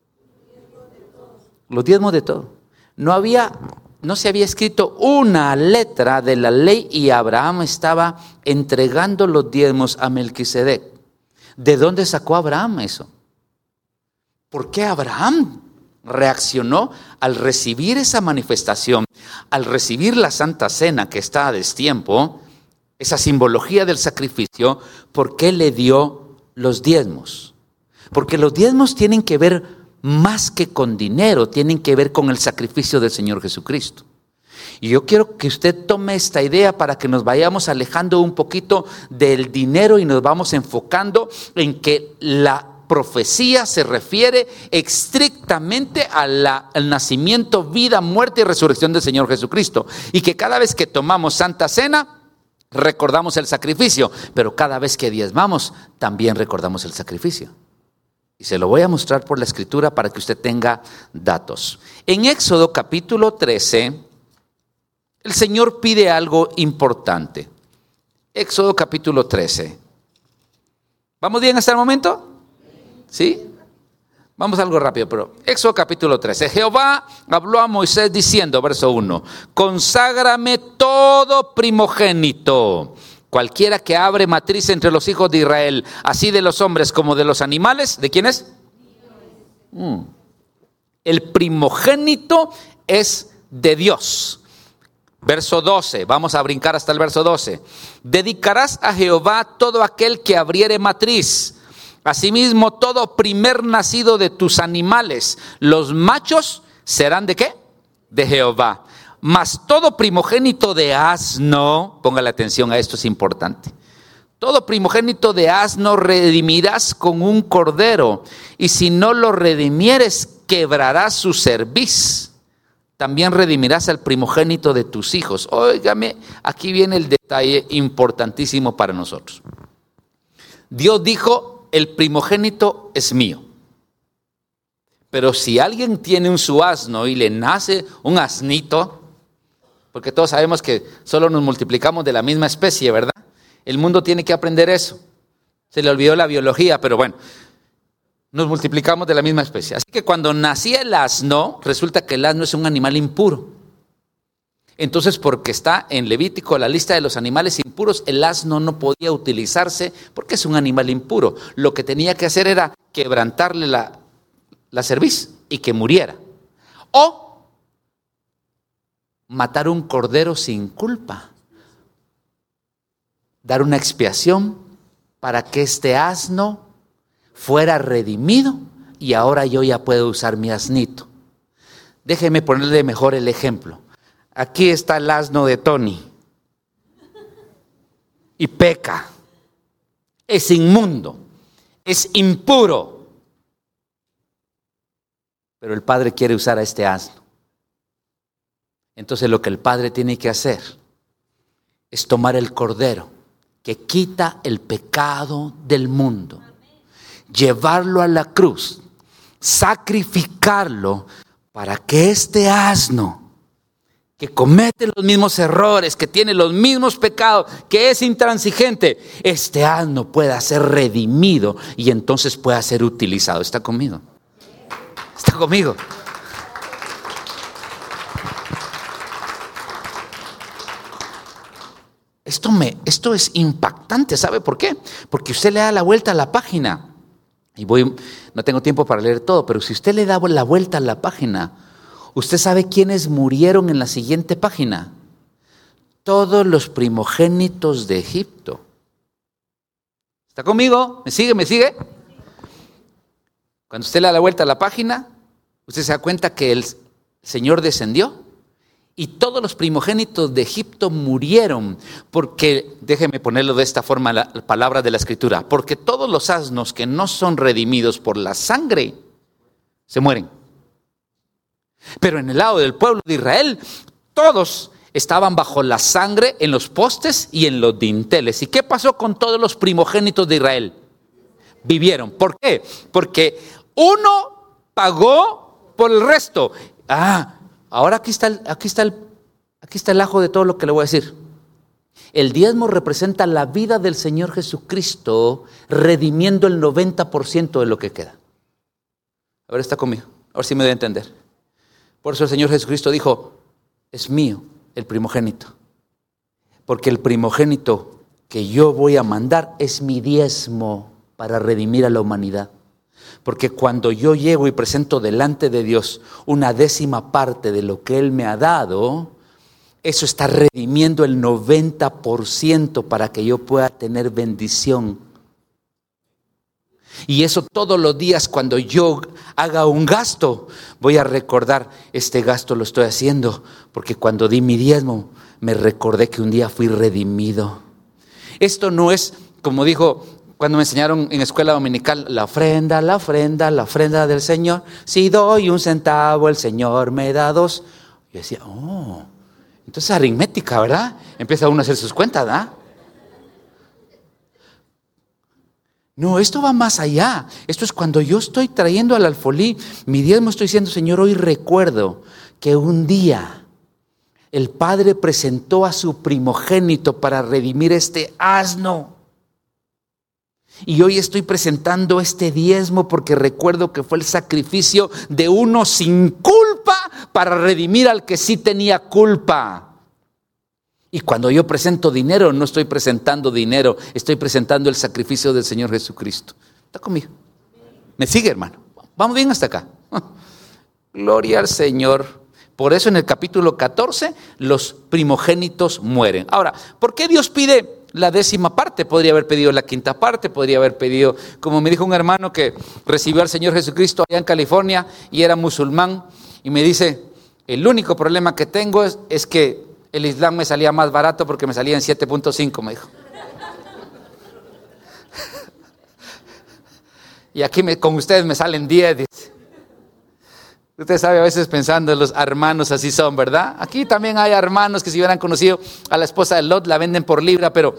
[SPEAKER 1] Los diezmos de todo. No había, no se había escrito una letra de la ley y Abraham estaba entregando los diezmos a Melquisedec. ¿De dónde sacó Abraham eso? ¿Por qué Abraham reaccionó al recibir esa manifestación, al recibir la Santa Cena que está a destiempo, esa simbología del sacrificio? ¿Por qué le dio los diezmos? Porque los diezmos tienen que ver más que con dinero, tienen que ver con el sacrificio del Señor Jesucristo. Y yo quiero que usted tome esta idea para que nos vayamos alejando un poquito del dinero y nos vamos enfocando en que la profecía se refiere estrictamente a la, al nacimiento, vida, muerte y resurrección del Señor Jesucristo. Y que cada vez que tomamos Santa Cena, recordamos el sacrificio, pero cada vez que diezmamos, también recordamos el sacrificio. Y se lo voy a mostrar por la Escritura para que usted tenga datos. En Éxodo capítulo trece, el Señor pide algo importante. Éxodo capítulo trece. ¿Vamos bien hasta el momento? ¿Sí? Vamos algo rápido, pero Éxodo capítulo trece. Jehová habló a Moisés diciendo, verso uno, conságrame todo primogénito, cualquiera que abre matriz entre los hijos de Israel, así de los hombres como de los animales. ¿De quién es? Mm. El primogénito es de Dios. Verso doce, vamos a brincar hasta el verso doce. Dedicarás a Jehová todo aquel que abriere matriz. Asimismo, todo primer nacido de tus animales, los machos serán ¿de qué? De Jehová. Mas todo primogénito de asno, póngale atención a esto, es importante. Todo primogénito de asno redimirás con un cordero, y si no lo redimieres, quebrarás su cerviz. También redimirás al primogénito de tus hijos. Óigame, aquí viene el detalle importantísimo para nosotros. Dios dijo, el primogénito es mío. Pero si alguien tiene un su asno y le nace un asnito, porque todos sabemos que solo nos multiplicamos de la misma especie, ¿verdad? El mundo tiene que aprender eso. Se le olvidó la biología, pero bueno, nos multiplicamos de la misma especie. Así que cuando nacía el asno, resulta que el asno es un animal impuro. Entonces, porque está en Levítico la lista de los animales impuros, el asno no podía utilizarse porque es un animal impuro. Lo que tenía que hacer era quebrantarle la, la cerviz y que muriera. O matar un cordero sin culpa. Dar una expiación para que este asno fuera redimido y ahora yo ya puedo usar mi asnito. Déjeme ponerle mejor el ejemplo. Aquí está el asno de Tony y peca, es inmundo, es impuro, pero el padre quiere usar a este asno. Entonces lo que el padre tiene que hacer es tomar el cordero que quita el pecado del mundo, llevarlo a la cruz, sacrificarlo para que este asno que comete los mismos errores, que tiene los mismos pecados, que es intransigente, este asno pueda ser redimido y entonces pueda ser utilizado. ¿Está conmigo? ¿Está conmigo? Esto, me, esto es impactante, ¿sabe por qué? Porque usted le da la vuelta a la página, y voy, no tengo tiempo para leer todo, pero si usted le da la vuelta a la página, ¿usted sabe quiénes murieron en la siguiente página? Todos los primogénitos de Egipto. ¿Está conmigo? ¿Me sigue? ¿Me sigue? Cuando usted le da la vuelta a la página, usted se da cuenta que el Señor descendió y todos los primogénitos de Egipto murieron porque, déjeme ponerlo de esta forma, la palabra de la Escritura, porque todos los asnos que no son redimidos por la sangre se mueren. Pero en el lado del pueblo de Israel, todos estaban bajo la sangre en los postes y en los dinteles. ¿Y qué pasó con todos los primogénitos de Israel? Vivieron. ¿Por qué? Porque uno pagó por el resto. Ah, ahora aquí está el, aquí está el, aquí está el ajo de todo lo que le voy a decir. El diezmo representa la vida del Señor Jesucristo, redimiendo el noventa por ciento de lo que queda. A ver, está conmigo. A ver si me doy a entender. Por eso el Señor Jesucristo dijo, es mío el primogénito. Porque el primogénito que yo voy a mandar es mi diezmo para redimir a la humanidad. Porque cuando yo llego y presento delante de Dios una décima parte de lo que Él me ha dado, eso está redimiendo el noventa por ciento para que yo pueda tener bendición. Y eso todos los días cuando yo haga un gasto, voy a recordar, este gasto lo estoy haciendo porque cuando di mi diezmo me recordé que un día fui redimido. Esto no es, como dijo cuando me enseñaron en escuela dominical, la ofrenda, la ofrenda, la ofrenda del Señor. Si doy un centavo, el Señor me da dos. Yo decía, oh, entonces aritmética, ¿verdad? Empieza uno a hacer sus cuentas, ¿verdad? No, esto va más allá. Esto es cuando yo estoy trayendo al alfolí mi diezmo, estoy diciendo, Señor, hoy recuerdo que un día El Padre presentó a su primogénito para redimir este asno. Y hoy estoy presentando este diezmo porque recuerdo que fue el sacrificio de uno sin culpa para redimir al que sí tenía culpa. Y cuando yo presento dinero, no estoy presentando dinero, estoy presentando el sacrificio del Señor Jesucristo. ¿Está conmigo? ¿Me sigue, hermano? Vamos bien hasta acá. Gloria al Señor. Por eso en el capítulo catorce los primogénitos mueren. Ahora, ¿por qué Dios pide la décima parte? Podría haber pedido la quinta parte, podría haber pedido, como me dijo un hermano que recibió al Señor Jesucristo allá en California y era musulmán, y me dice, el único problema que tengo es, es que el Islam me salía más barato porque me salía en siete punto cinco, me dijo. Y aquí me, con ustedes me salen diez, dice. Usted sabe, a veces pensando, los hermanos así son, ¿verdad? Aquí también hay hermanos que si hubieran conocido a la esposa de Lot, la venden por libra, pero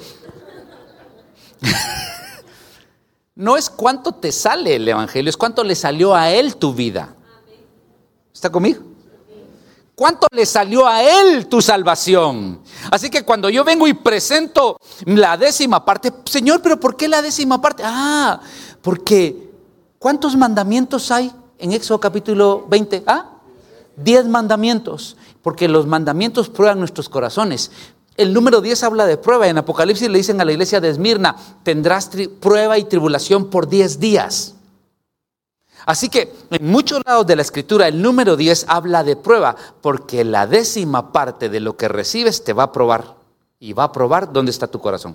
[SPEAKER 1] no es cuánto te sale el evangelio, es cuánto le salió a él tu vida. ¿Está conmigo? ¿Cuánto le salió a él tu salvación? Así que cuando yo vengo y presento la décima parte, Señor, ¿pero por qué la décima parte? Ah, porque ¿cuántos mandamientos hay en Éxodo capítulo veinte? Ah, diez mandamientos, porque los mandamientos prueban nuestros corazones. El número diez habla de prueba. En Apocalipsis le dicen a la iglesia de Esmirna, tendrás tri- prueba y tribulación por diez días. Así que en muchos lados de la escritura el número diez habla de prueba, porque la décima parte de lo que recibes te va a probar, y va a probar dónde está tu corazón.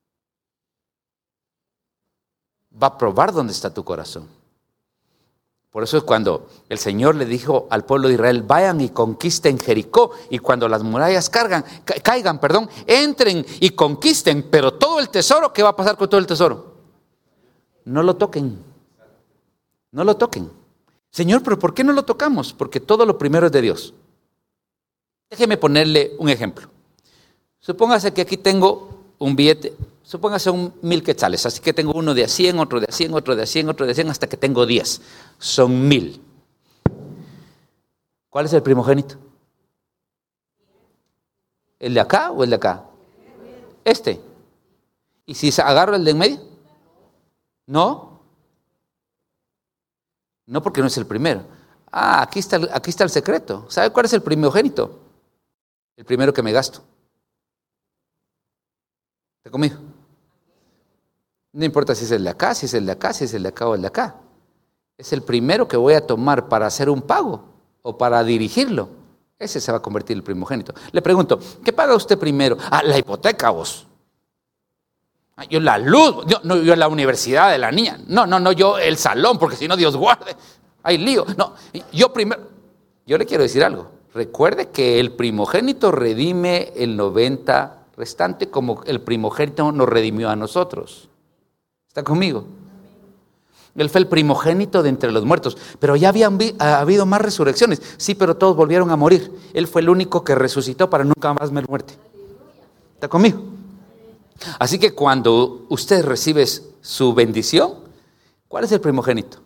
[SPEAKER 1] Va a probar dónde está tu corazón. Por eso es cuando el Señor le dijo al pueblo de Israel, vayan y conquisten Jericó, y cuando las murallas cargan, ca- caigan, perdón, entren y conquisten, pero todo el tesoro, ¿qué va a pasar con todo el tesoro? No lo toquen, no lo toquen. Señor, pero ¿por qué no lo tocamos? Porque todo lo primero es de Dios. Déjeme ponerle un ejemplo. Supóngase que aquí tengo un billete, supóngase un mil quetzales, así que tengo uno de a cien, otro de a cien, otro de a cien, otro de a cien, hasta que tengo diez. Son mil. ¿Cuál es el primogénito? ¿El de acá o el de acá? Este. ¿Y si agarro el de en medio? No. No, porque no es el primero. Ah, aquí está, aquí está el secreto. ¿Sabe cuál es el primogénito? El primero que me gasto. ¿Está conmigo? No importa si es el de acá, si es el de acá, si es el de acá o el de acá. Es el primero que voy a tomar para hacer un pago o para dirigirlo. Ese se va a convertir en el primogénito. Le pregunto, ¿qué paga usted primero? Ah, la hipoteca, vos. Ah, yo la luz, yo, no, yo la universidad de la niña. No, no, no, yo el salón, porque si no Dios guarde. Hay lío. No, yo primero. Yo le quiero decir algo. Recuerde que el primogénito redime el noventa restante como el primogénito nos redimió a nosotros. ¿Está conmigo? Él fue el primogénito de entre los muertos, pero ya habían vi, ha habido más resurrecciones. Sí, pero todos volvieron a morir. Él fue el único que resucitó para nunca más ver muerte. ¿Está conmigo? Así que cuando usted recibe su bendición, ¿cuál es el primogénito?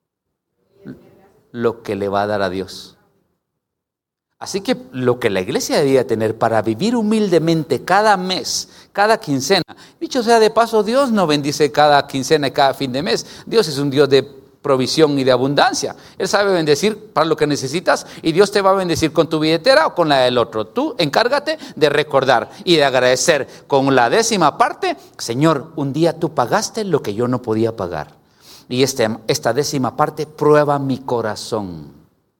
[SPEAKER 1] Lo que le va a dar a Dios. Así que lo que la iglesia debía tener para vivir humildemente cada mes, cada quincena. Dicho sea de paso, Dios no bendice cada quincena y cada fin de mes. Dios es un Dios de provisión y de abundancia. Él sabe bendecir para lo que necesitas y Dios te va a bendecir con tu billetera o con la del otro. Tú encárgate de recordar y de agradecer con la décima parte. Señor, un día tú pagaste lo que yo no podía pagar. Y este, esta décima parte prueba mi corazón.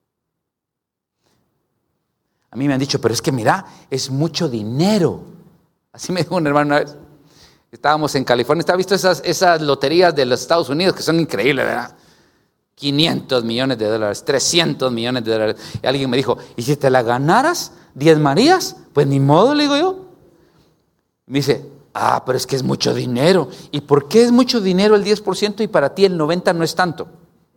[SPEAKER 1] A mí me han dicho, pero es que mira, es mucho dinero. Así me dijo un hermano una vez. Estábamos en California, ¿está visto esas, esas loterías de los Estados Unidos que son increíbles, ¿verdad? quinientos millones de dólares, trescientos millones de dólares. Y alguien me dijo, ¿y si te la ganaras, diez Marías? Pues ni modo, le digo yo. Me dice, ah, pero es que es mucho dinero. ¿Y por qué es mucho dinero el diez por ciento y para ti el noventa por ciento no es tanto?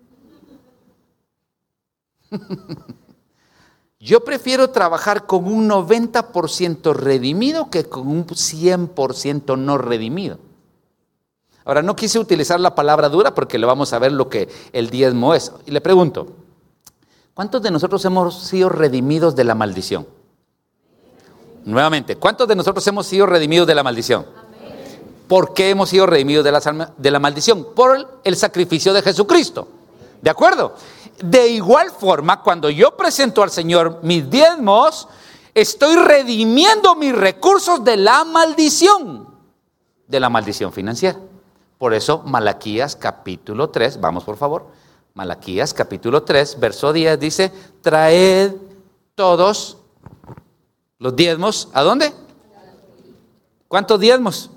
[SPEAKER 1] Yo prefiero trabajar con un noventa por ciento redimido que con un cien por ciento no redimido. Ahora, no quise utilizar la palabra dura porque le vamos a ver lo que el diezmo es. Y le pregunto, ¿cuántos de nosotros hemos sido redimidos de la maldición? Nuevamente, ¿cuántos de nosotros hemos sido redimidos de la maldición? Amén. ¿Por qué hemos sido redimidos de la, de la maldición? Por el sacrificio de Jesucristo. ¿De acuerdo? De igual forma, cuando yo presento al Señor mis diezmos, estoy redimiendo mis recursos de la maldición, de la maldición financiera. Por eso, Malaquías capítulo tres, vamos por favor, Malaquías capítulo tres, verso diez dice, traed todos los diezmos, ¿a dónde? ¿Cuántos diezmos?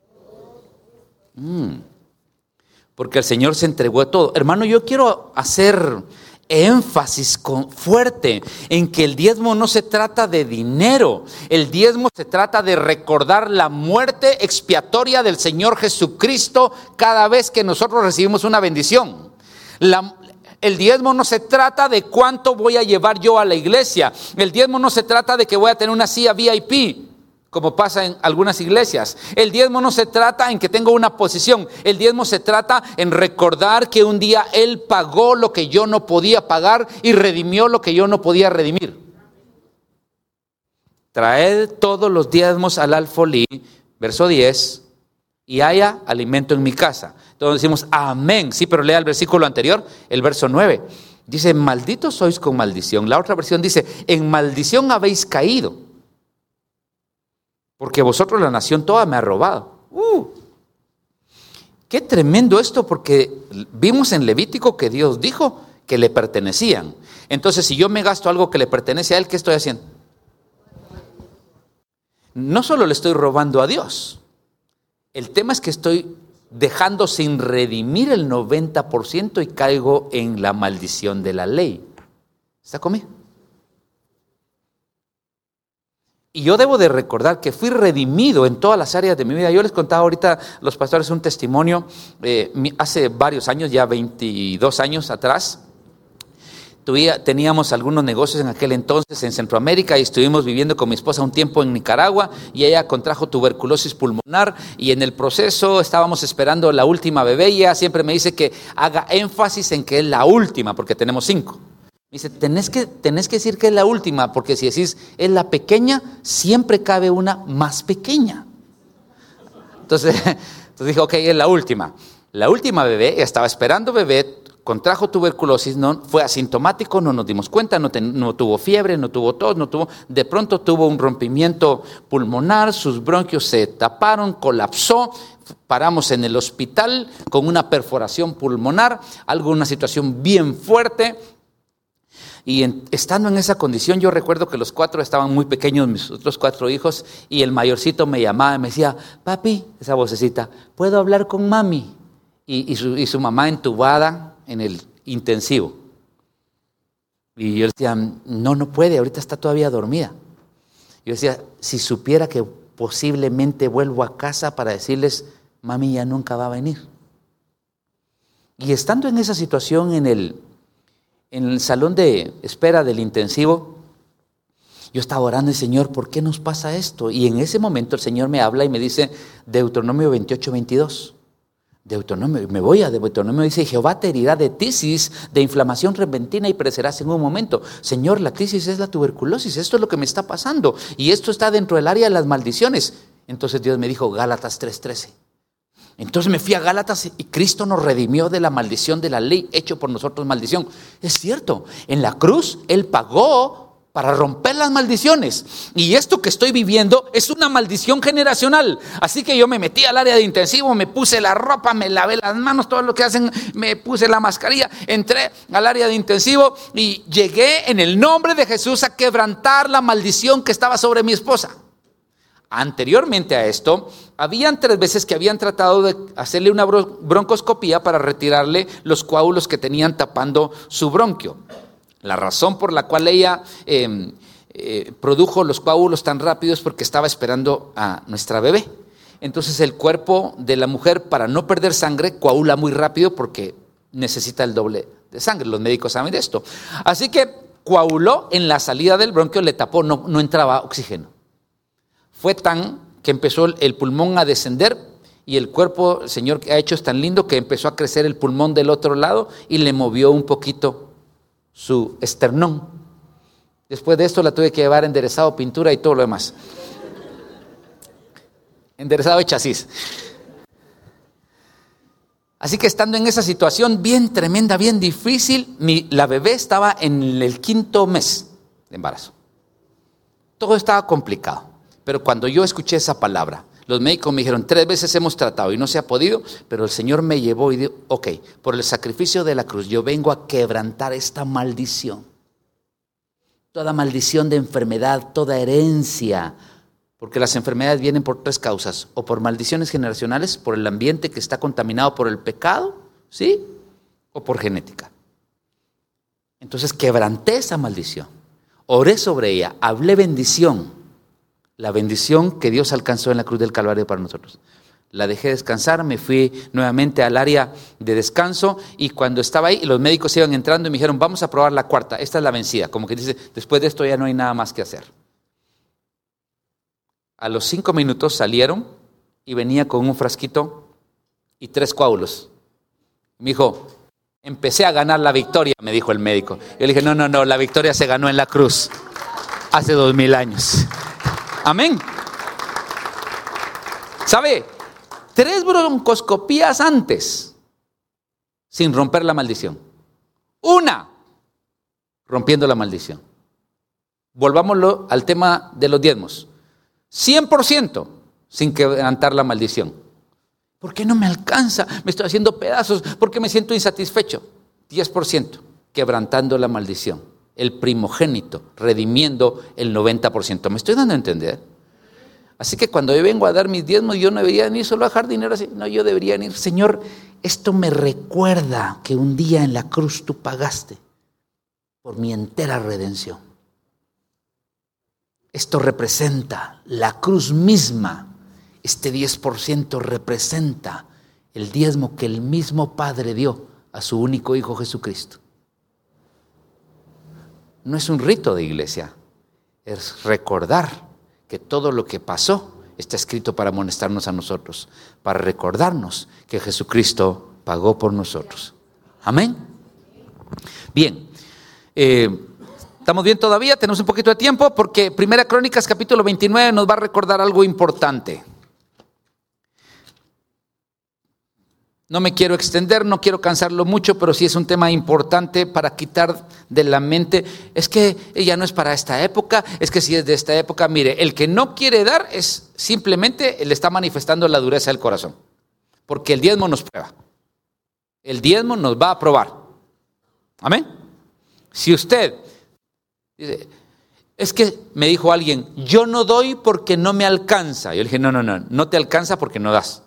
[SPEAKER 1] Mm. Porque el Señor se entregó a todo. Hermano, yo quiero hacer énfasis con, fuerte en que el diezmo no se trata de dinero. El diezmo se trata de recordar la muerte expiatoria del Señor Jesucristo cada vez que nosotros recibimos una bendición. La, el diezmo no se trata de cuánto voy a llevar yo a la iglesia. El diezmo no se trata de que voy a tener una silla V I P, como pasa en algunas iglesias. El diezmo no se trata en que tengo una posición. El diezmo se trata en recordar que un día Él pagó lo que yo no podía pagar y redimió lo que yo no podía redimir. Traed todos los diezmos al alfolí, verso diez, y haya alimento en mi casa. Entonces decimos amén. Sí, pero lea el versículo anterior, el verso nueve. Dice, malditos sois con maldición. La otra versión dice, en maldición habéis caído, porque vosotros la nación toda me ha robado. Uh, qué tremendo esto, porque vimos en Levítico que Dios dijo que le pertenecían. Entonces, si yo me gasto algo que le pertenece a Él, ¿qué estoy haciendo? No solo le estoy robando a Dios. El tema es que estoy dejando sin redimir el noventa por ciento y caigo en la maldición de la ley. ¿Está conmigo? Y yo debo de recordar que fui redimido en todas las áreas de mi vida. Yo les contaba ahorita a los pastores un testimonio, eh, hace varios años, ya veintidós años atrás. Tuvía, teníamos algunos negocios en aquel entonces en Centroamérica y estuvimos viviendo con mi esposa un tiempo en Nicaragua y ella contrajo tuberculosis pulmonar y en el proceso estábamos esperando la última bebé y ella siempre me dice que haga énfasis en que es la última porque tenemos cinco. Me dice, tenés que, tenés que decir que es la última, porque si decís es la pequeña, siempre cabe una más pequeña. Entonces, entonces dije, ok, es la última. La última bebé, ella estaba esperando bebé, contrajo tuberculosis, no, fue asintomático, no nos dimos cuenta, no, ten, no tuvo fiebre, no tuvo tos, no tuvo, de pronto tuvo un rompimiento pulmonar, sus bronquios se taparon, colapsó. Paramos en el hospital con una perforación pulmonar, algo, una situación bien fuerte. Y en, estando en esa condición, yo recuerdo que los cuatro estaban muy pequeños, mis otros cuatro hijos, y el mayorcito me llamaba y me decía, papi, esa vocecita, ¿puedo hablar con mami? Y, y, su, y su mamá entubada en el intensivo. Y yo decía, no, no puede, ahorita está todavía dormida. Yo decía, si supiera que posiblemente vuelvo a casa para decirles, mami ya nunca va a venir. Y estando en esa situación en el... En el salón de espera del intensivo, yo estaba orando, Señor, ¿por qué nos pasa esto? Y en ese momento el Señor me habla y me dice, Deuteronomio veintiocho, veintidós. Deuteronomio, me voy a Deuteronomio, dice, Jehová te herirá de tisis, de inflamación repentina y perecerás en un momento. Señor, la tisis es la tuberculosis, esto es lo que me está pasando. Y esto está dentro del área de las maldiciones. Entonces Dios me dijo, Gálatas tres trece. Entonces me fui a Gálatas y Cristo nos redimió de la maldición de la ley, hecho por nosotros maldición. Es cierto, en la cruz Él pagó para romper las maldiciones. Y esto que estoy viviendo es una maldición generacional. Así que yo me metí al área de intensivo, me puse la ropa, me lavé las manos, todo lo que hacen, me puse la mascarilla, entré al área de intensivo y llegué en el nombre de Jesús a quebrantar la maldición que estaba sobre mi esposa. Anteriormente a esto, habían tres veces que habían tratado de hacerle una broncoscopía para retirarle los coágulos que tenían tapando su bronquio. La razón por la cual ella eh, eh, produjo los coágulos tan rápido es porque estaba esperando a nuestra bebé. Entonces el cuerpo de la mujer, para no perder sangre, coagula muy rápido porque necesita el doble de sangre. Los médicos saben de esto. Así que coaguló en la salida del bronquio, le tapó, no, no entraba oxígeno. Fue tan que empezó el pulmón a descender y el cuerpo, el Señor que ha hecho es tan lindo que empezó a crecer el pulmón del otro lado y le movió un poquito su esternón. Después de esto la tuve que llevar enderezado, pintura y todo lo demás. enderezado de chasis. Así que estando en esa situación bien tremenda, bien difícil, mi, la bebé estaba en el quinto mes de embarazo. Todo estaba complicado. Pero cuando yo escuché esa palabra, los médicos me dijeron, tres veces hemos tratado y no se ha podido, pero el Señor me llevó y dijo, ok, por el sacrificio de la cruz, yo vengo a quebrantar esta maldición. Toda maldición de enfermedad, toda herencia, porque las enfermedades vienen por tres causas, o por maldiciones generacionales, por el ambiente que está contaminado por el pecado, ¿sí? O por genética. Entonces quebranté esa maldición, oré sobre ella, hablé bendición, la bendición que Dios alcanzó en la cruz del Calvario para nosotros. La dejé descansar, me fui nuevamente al área de descanso y cuando estaba ahí, los médicos iban entrando y me dijeron, vamos a probar la cuarta, esta es la vencida, como que dice, después de esto ya no hay nada más que hacer. A los cinco minutos salieron y venía con un frasquito y tres coágulos. Me dijo, empecé a ganar la victoria, me dijo el médico. Yo le dije, no, no, no, la victoria se ganó en la cruz hace dos mil años. Amén. ¿Sabe? Tres broncoscopías antes, sin romper la maldición. Una, rompiendo la maldición. Volvámoslo al tema de los diezmos. cien por ciento sin quebrantar la maldición. ¿Por qué no me alcanza? Me estoy haciendo pedazos. ¿Por qué me siento insatisfecho? diez por ciento quebrantando la maldición. El primogénito, redimiendo el noventa por ciento. ¿Me estoy dando a entender? Así que cuando yo vengo a dar mis diezmos, yo no debería ir solo a dejar dinero así. No, yo debería ir, Señor, esto me recuerda que un día en la cruz tú pagaste por mi entera redención. Esto representa la cruz misma. Este diez por ciento representa el diezmo que el mismo Padre dio a su único Hijo Jesucristo. No es un rito de iglesia, es recordar que todo lo que pasó está escrito para amonestarnos a nosotros, para recordarnos que Jesucristo pagó por nosotros. Amén. Bien, eh, ¿estamos bien todavía? Tenemos un poquito de tiempo porque Primera Crónicas capítulo veintinueve nos va a recordar algo importante. No me quiero extender, no quiero cansarlo mucho, pero sí es un tema importante para quitar de la mente. Es que ella no es para esta época, es que si es de esta época, mire, el que no quiere dar es simplemente le está manifestando la dureza del corazón. Porque el diezmo nos prueba. El diezmo nos va a probar. Amén. Si usted dice, es que me dijo alguien, yo no doy porque no me alcanza. Yo le dije, no, no, no, no te alcanza porque no das.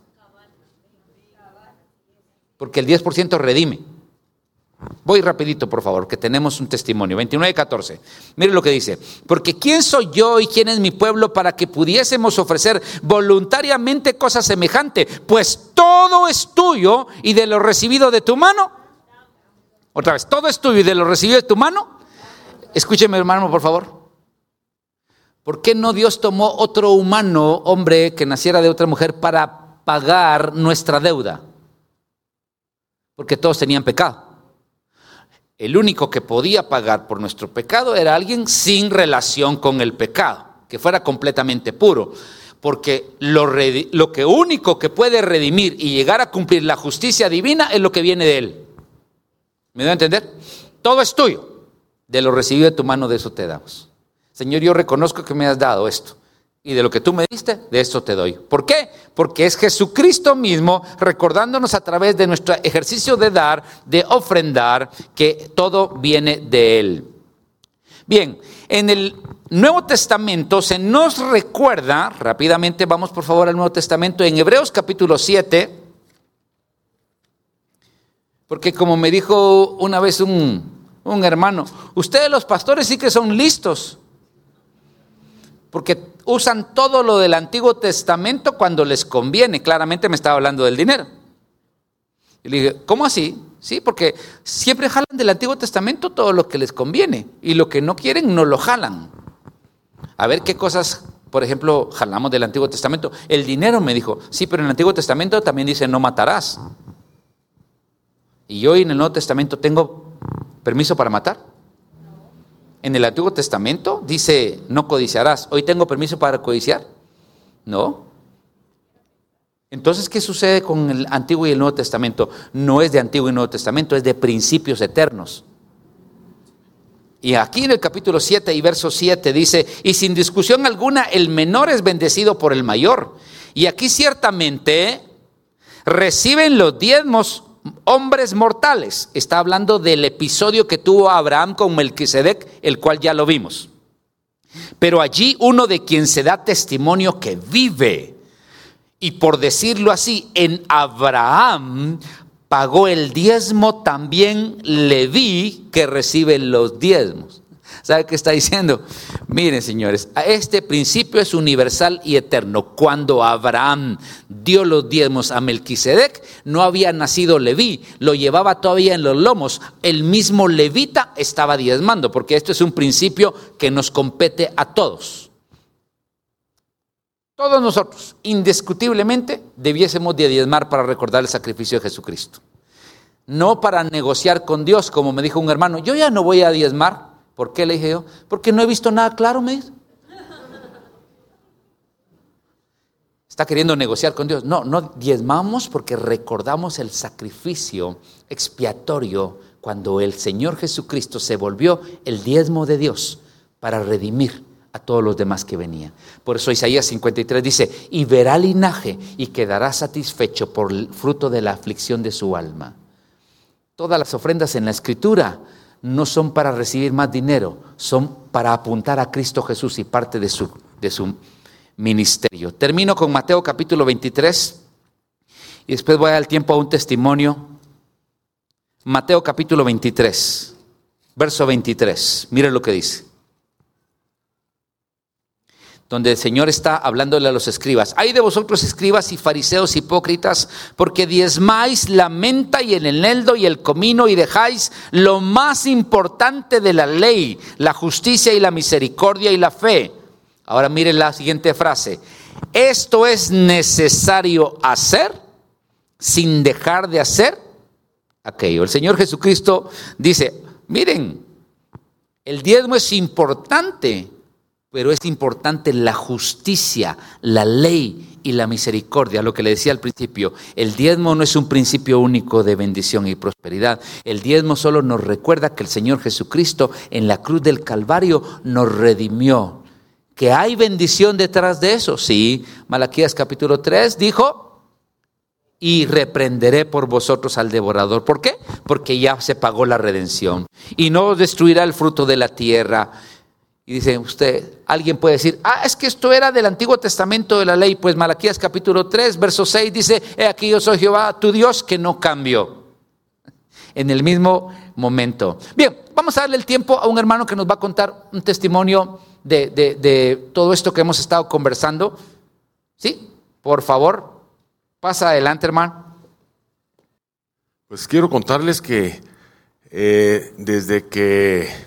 [SPEAKER 1] Porque el diez por ciento redime. Voy rapidito, por favor, que tenemos un testimonio. veintinueve catorce. Mire lo que dice. Porque ¿quién soy yo y quién es mi pueblo para que pudiésemos ofrecer voluntariamente cosa semejante? Pues todo es tuyo y de lo recibido de tu mano. Otra vez, todo es tuyo y de lo recibido de tu mano. Escúcheme, hermano, por favor. ¿Por qué no Dios tomó otro humano, hombre, que naciera de otra mujer para pagar nuestra deuda? Porque todos tenían pecado. El único que podía pagar por nuestro pecado era alguien sin relación con el pecado, que fuera completamente puro. Porque lo, lo que único que puede redimir y llegar a cumplir la justicia divina es lo que viene de Él. ¿Me doy a entender? Todo es tuyo. De lo recibido de tu mano, de eso te damos. Señor, yo reconozco que me has dado esto. Y de lo que tú me diste, de esto te doy. ¿Por qué? Porque es Jesucristo mismo recordándonos a través de nuestro ejercicio de dar, de ofrendar, que todo viene de Él. Bien, en el Nuevo Testamento se nos recuerda, rápidamente vamos por favor al Nuevo Testamento, en Hebreos capítulo siete, porque como me dijo una vez un, un hermano, ustedes los pastores sí que son listos, porque usan todo lo del Antiguo Testamento cuando les conviene. Claramente me estaba hablando del dinero. Y le dije, ¿cómo así? Sí, porque siempre jalan del Antiguo Testamento todo lo que les conviene. Y lo que no quieren, no lo jalan. A ver qué cosas, por ejemplo, jalamos del Antiguo Testamento. El dinero, me dijo. Sí, pero en el Antiguo Testamento también dice no matarás. Y yo en el Nuevo Testamento tengo permiso para matar. En el Antiguo Testamento dice no codiciarás. ¿Hoy tengo permiso para codiciar? No. Entonces, ¿qué sucede con el Antiguo y el Nuevo Testamento? No es de Antiguo y Nuevo Testamento, es de principios eternos. Y aquí en el capítulo siete y verso siete dice, y sin discusión alguna, el menor es bendecido por el mayor. Y aquí ciertamente reciben los diezmos hombres mortales. Está hablando del episodio que tuvo Abraham con Melquisedec, el cual ya lo vimos. Pero allí uno de quien se da testimonio que vive. Y por decirlo así, en Abraham pagó el diezmo también Leví, que recibe los diezmos. ¿Sabe qué está diciendo? Miren, señores, este principio es universal y eterno. Cuando Abraham dio los diezmos a Melquisedec, no había nacido Leví, lo llevaba todavía en los lomos. El mismo levita estaba diezmando, porque esto es un principio que nos compete a todos. Todos nosotros, indiscutiblemente, debiésemos de diezmar para recordar el sacrificio de Jesucristo. No para negociar con Dios, como me dijo un hermano, yo ya no voy a diezmar. ¿Por qué? Le dije yo, porque no he visto nada claro, me dice. Está queriendo negociar con Dios. No, no diezmamos porque recordamos el sacrificio expiatorio cuando el Señor Jesucristo se volvió el diezmo de Dios para redimir a todos los demás que venían. Por eso Isaías cincuenta y tres dice, y verá linaje y quedará satisfecho por el fruto de la aflicción de su alma. Todas las ofrendas en la Escritura no son para recibir más dinero, son para apuntar a Cristo Jesús y parte de su, de su ministerio. Termino con Mateo capítulo veintitrés y después voy a dar tiempo a un testimonio. Mateo capítulo veintitrés, verso veintitrés. Mire lo que dice. Donde el Señor está hablándole a los escribas. Ay de vosotros, escribas y fariseos hipócritas, porque diezmáis la menta y el eneldo y el comino y dejáis lo más importante de la ley, la justicia y la misericordia y la fe. Ahora miren la siguiente frase. Esto es necesario hacer sin dejar de hacer aquello. El Señor Jesucristo dice, miren, el diezmo es importante, pero es importante la justicia, la ley y la misericordia. Lo que le decía al principio, el diezmo no es un principio único de bendición y prosperidad. El diezmo solo nos recuerda que el Señor Jesucristo en la cruz del Calvario nos redimió. ¿Que hay bendición detrás de eso? Sí, Malaquías capítulo tres dijo, y reprenderé por vosotros al devorador. ¿Por qué? Porque ya se pagó la redención. Y no destruirá el fruto de la tierra. Y dice usted, alguien puede decir, ah, es que esto era del Antiguo Testamento de la ley. Pues Malaquías capítulo tres, verso seis dice, he aquí yo soy Jehová, tu Dios, que no cambio. En el mismo momento. Bien, vamos a darle el tiempo a un hermano que nos va a contar un testimonio de, de, de todo esto que hemos estado conversando. ¿Sí? Por favor, pasa adelante, hermano.
[SPEAKER 2] Pues quiero contarles que eh, desde que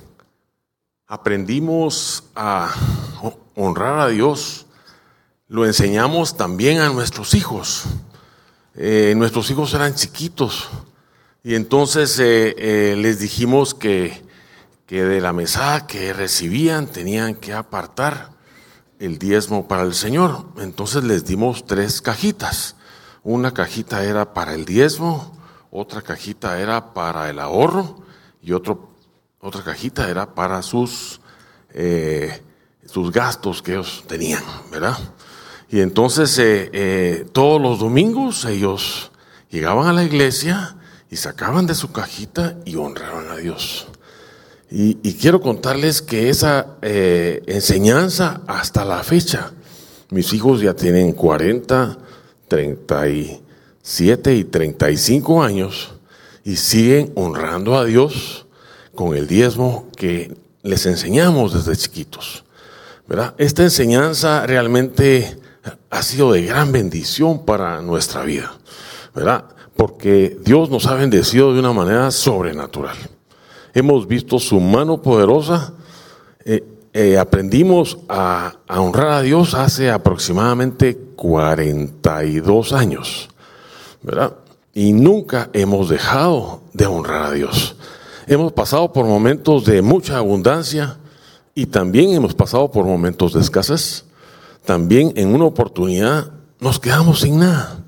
[SPEAKER 2] aprendimos a honrar a Dios, lo enseñamos también a nuestros hijos. Eh, nuestros hijos eran chiquitos y entonces eh, eh, les dijimos que, que de la mesada que recibían tenían que apartar el diezmo para el Señor. Entonces les dimos tres cajitas. Una cajita era para el diezmo, otra cajita era para el ahorro y otro Otra cajita era para sus, eh, sus gastos que ellos tenían, ¿verdad? Y entonces eh, eh, todos los domingos ellos llegaban a la iglesia y sacaban de su cajita y honraban a Dios. Y, y quiero contarles que esa eh, enseñanza hasta la fecha, mis hijos ya tienen cuarenta, treinta y siete y treinta y cinco años y siguen honrando a Dios con el diezmo que les enseñamos desde chiquitos, ¿verdad? Esta enseñanza realmente ha sido de gran bendición para nuestra vida, ¿verdad? Porque Dios nos ha bendecido de una manera sobrenatural. Hemos visto su mano poderosa. Eh, eh, aprendimos a, a honrar a Dios hace aproximadamente cuarenta y dos años, ¿verdad? Y nunca hemos dejado de honrar a Dios. Hemos pasado por momentos de mucha abundancia y también hemos pasado por momentos de escasez. También en una oportunidad nos quedamos sin nada.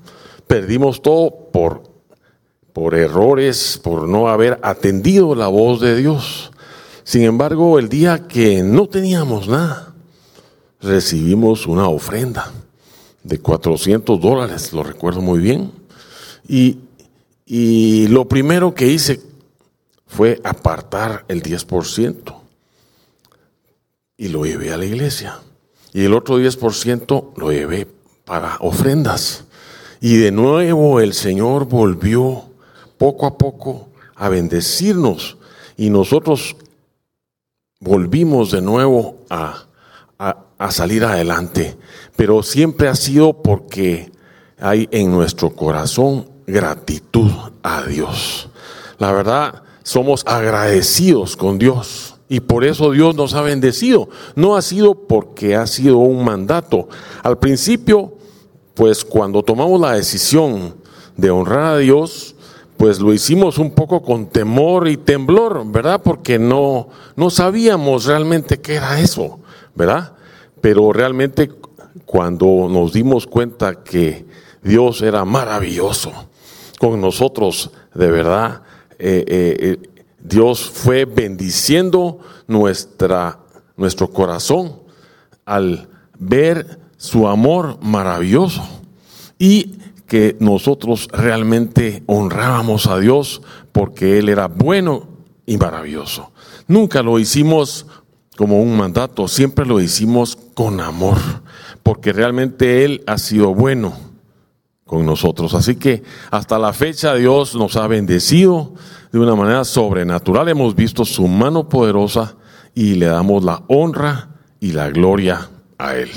[SPEAKER 2] perdimos todo por, por errores, por no haber atendido la voz de Dios. Sin embargo, el día que no teníamos nada, recibimos una ofrenda de cuatrocientos dólares, lo recuerdo muy bien. Y, y lo primero que hice fue apartar el diez por ciento y lo llevé a la iglesia. Y el otro diez por ciento lo llevé para ofrendas. Y de nuevo el Señor volvió poco a poco a bendecirnos. Y nosotros volvimos de nuevo a, a, a salir adelante. Pero siempre ha sido porque hay en nuestro corazón gratitud a Dios. La verdad, somos agradecidos con Dios. Y por eso Dios nos ha bendecido. No ha sido porque ha sido un mandato. Al principio, pues cuando tomamos la decisión de honrar a Dios, pues lo hicimos un poco con temor y temblor, ¿verdad? Porque no, no sabíamos realmente qué era eso, ¿verdad? Pero realmente cuando nos dimos cuenta que Dios era maravilloso con nosotros, de verdad, eh, eh, Dios fue bendiciendo nuestra, nuestro corazón al ver su amor maravilloso y que nosotros realmente honrábamos a Dios porque Él era bueno y maravilloso. Nunca lo hicimos como un mandato, siempre lo hicimos con amor, porque realmente Él ha sido bueno con nosotros. Así que hasta la fecha Dios nos ha bendecido de una manera sobrenatural. Hemos visto su mano poderosa y le damos la honra y la gloria a Él.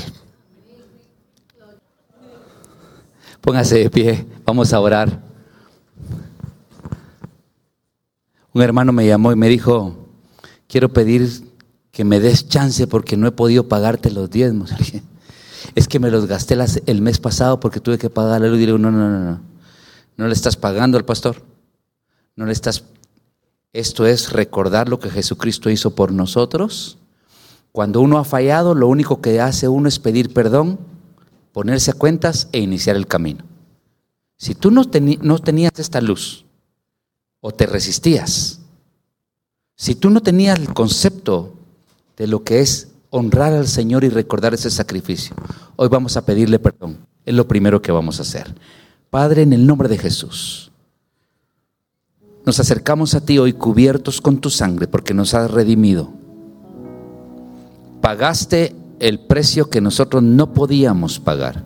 [SPEAKER 1] Póngase de pie, vamos a orar. Un hermano me llamó y me dijo: quiero pedir que me des chance porque no he podido pagarte los diezmos. Es que me los gasté las, el mes pasado porque tuve que pagarle. Y digo, no, no, no, no, no le estás pagando al pastor. No le estás. Esto es recordar lo que Jesucristo hizo por nosotros. Cuando uno ha fallado, lo único que hace uno es pedir perdón, ponerse a cuentas e iniciar el camino. Si tú no, teni- no tenías esta luz o te resistías, si tú no tenías el concepto de lo que es honrar al Señor y recordar ese sacrificio, hoy vamos a pedirle perdón. Es lo primero que vamos a hacer. Padre, en el nombre de Jesús, nos acercamos a ti hoy cubiertos con tu sangre porque nos has redimido. Pagaste el precio que nosotros no podíamos pagar.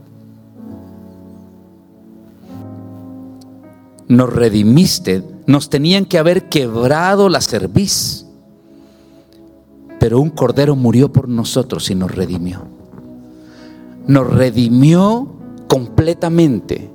[SPEAKER 1] Nos redimiste, nos tenían que haber quebrado la cerviz, pero un cordero murió por nosotros y nos redimió. Nos redimió completamente.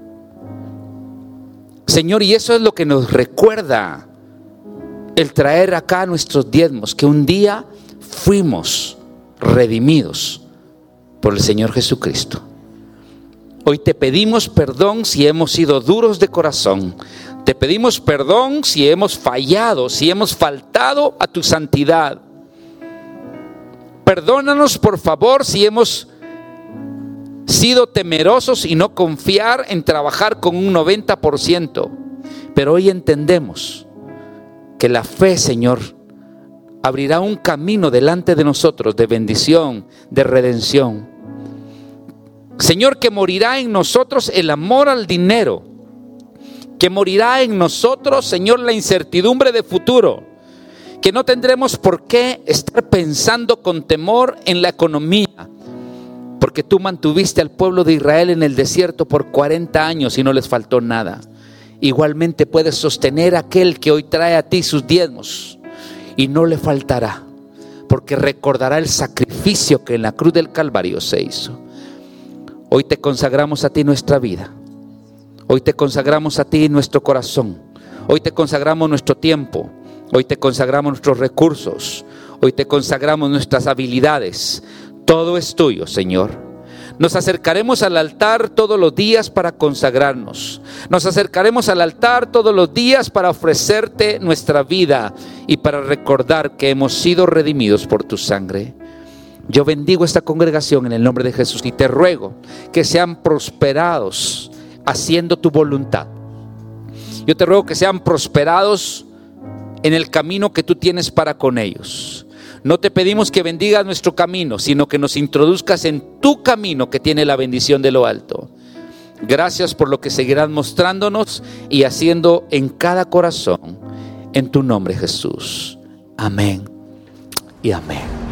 [SPEAKER 1] Señor, y eso es lo que nos recuerda el traer acá nuestros diezmos, que un día fuimos redimidos por el Señor Jesucristo. Hoy te pedimos perdón si hemos sido duros de corazón. Te pedimos perdón si hemos fallado, si hemos faltado a tu santidad. Perdónanos, por favor, si hemos sido temerosos y no confiar en trabajar con un noventa por ciento. Pero hoy entendemos que la fe, Señor, abrirá un camino delante de nosotros de bendición, de redención. Señor, que morirá en nosotros el amor al dinero, que morirá en nosotros, Señor, la incertidumbre de futuro, que no tendremos por qué estar pensando con temor en la economía, porque tú mantuviste al pueblo de Israel en el desierto por cuarenta años y no les faltó nada. Igualmente puedes sostener a aquel que hoy trae a ti sus diezmos y no le faltará, porque recordará el sacrificio que en la cruz del Calvario se hizo. Hoy te consagramos a ti nuestra vida. Hoy te consagramos a ti nuestro corazón. Hoy te consagramos nuestro tiempo. Hoy te consagramos nuestros recursos. Hoy te consagramos nuestras habilidades. Todo es tuyo, Señor. Nos acercaremos al altar todos los días para consagrarnos. Nos acercaremos al altar todos los días para ofrecerte nuestra vida y para recordar que hemos sido redimidos por tu sangre. Yo bendigo esta congregación en el nombre de Jesús y te ruego que sean prosperados haciendo tu voluntad. Yo te ruego que sean prosperados en el camino que tú tienes para con ellos. No te pedimos que bendigas nuestro camino, sino que nos introduzcas en tu camino que tiene la bendición de lo alto. Gracias por lo que seguirás mostrándonos y haciendo en cada corazón. En tu nombre, Jesús. Amén y amén.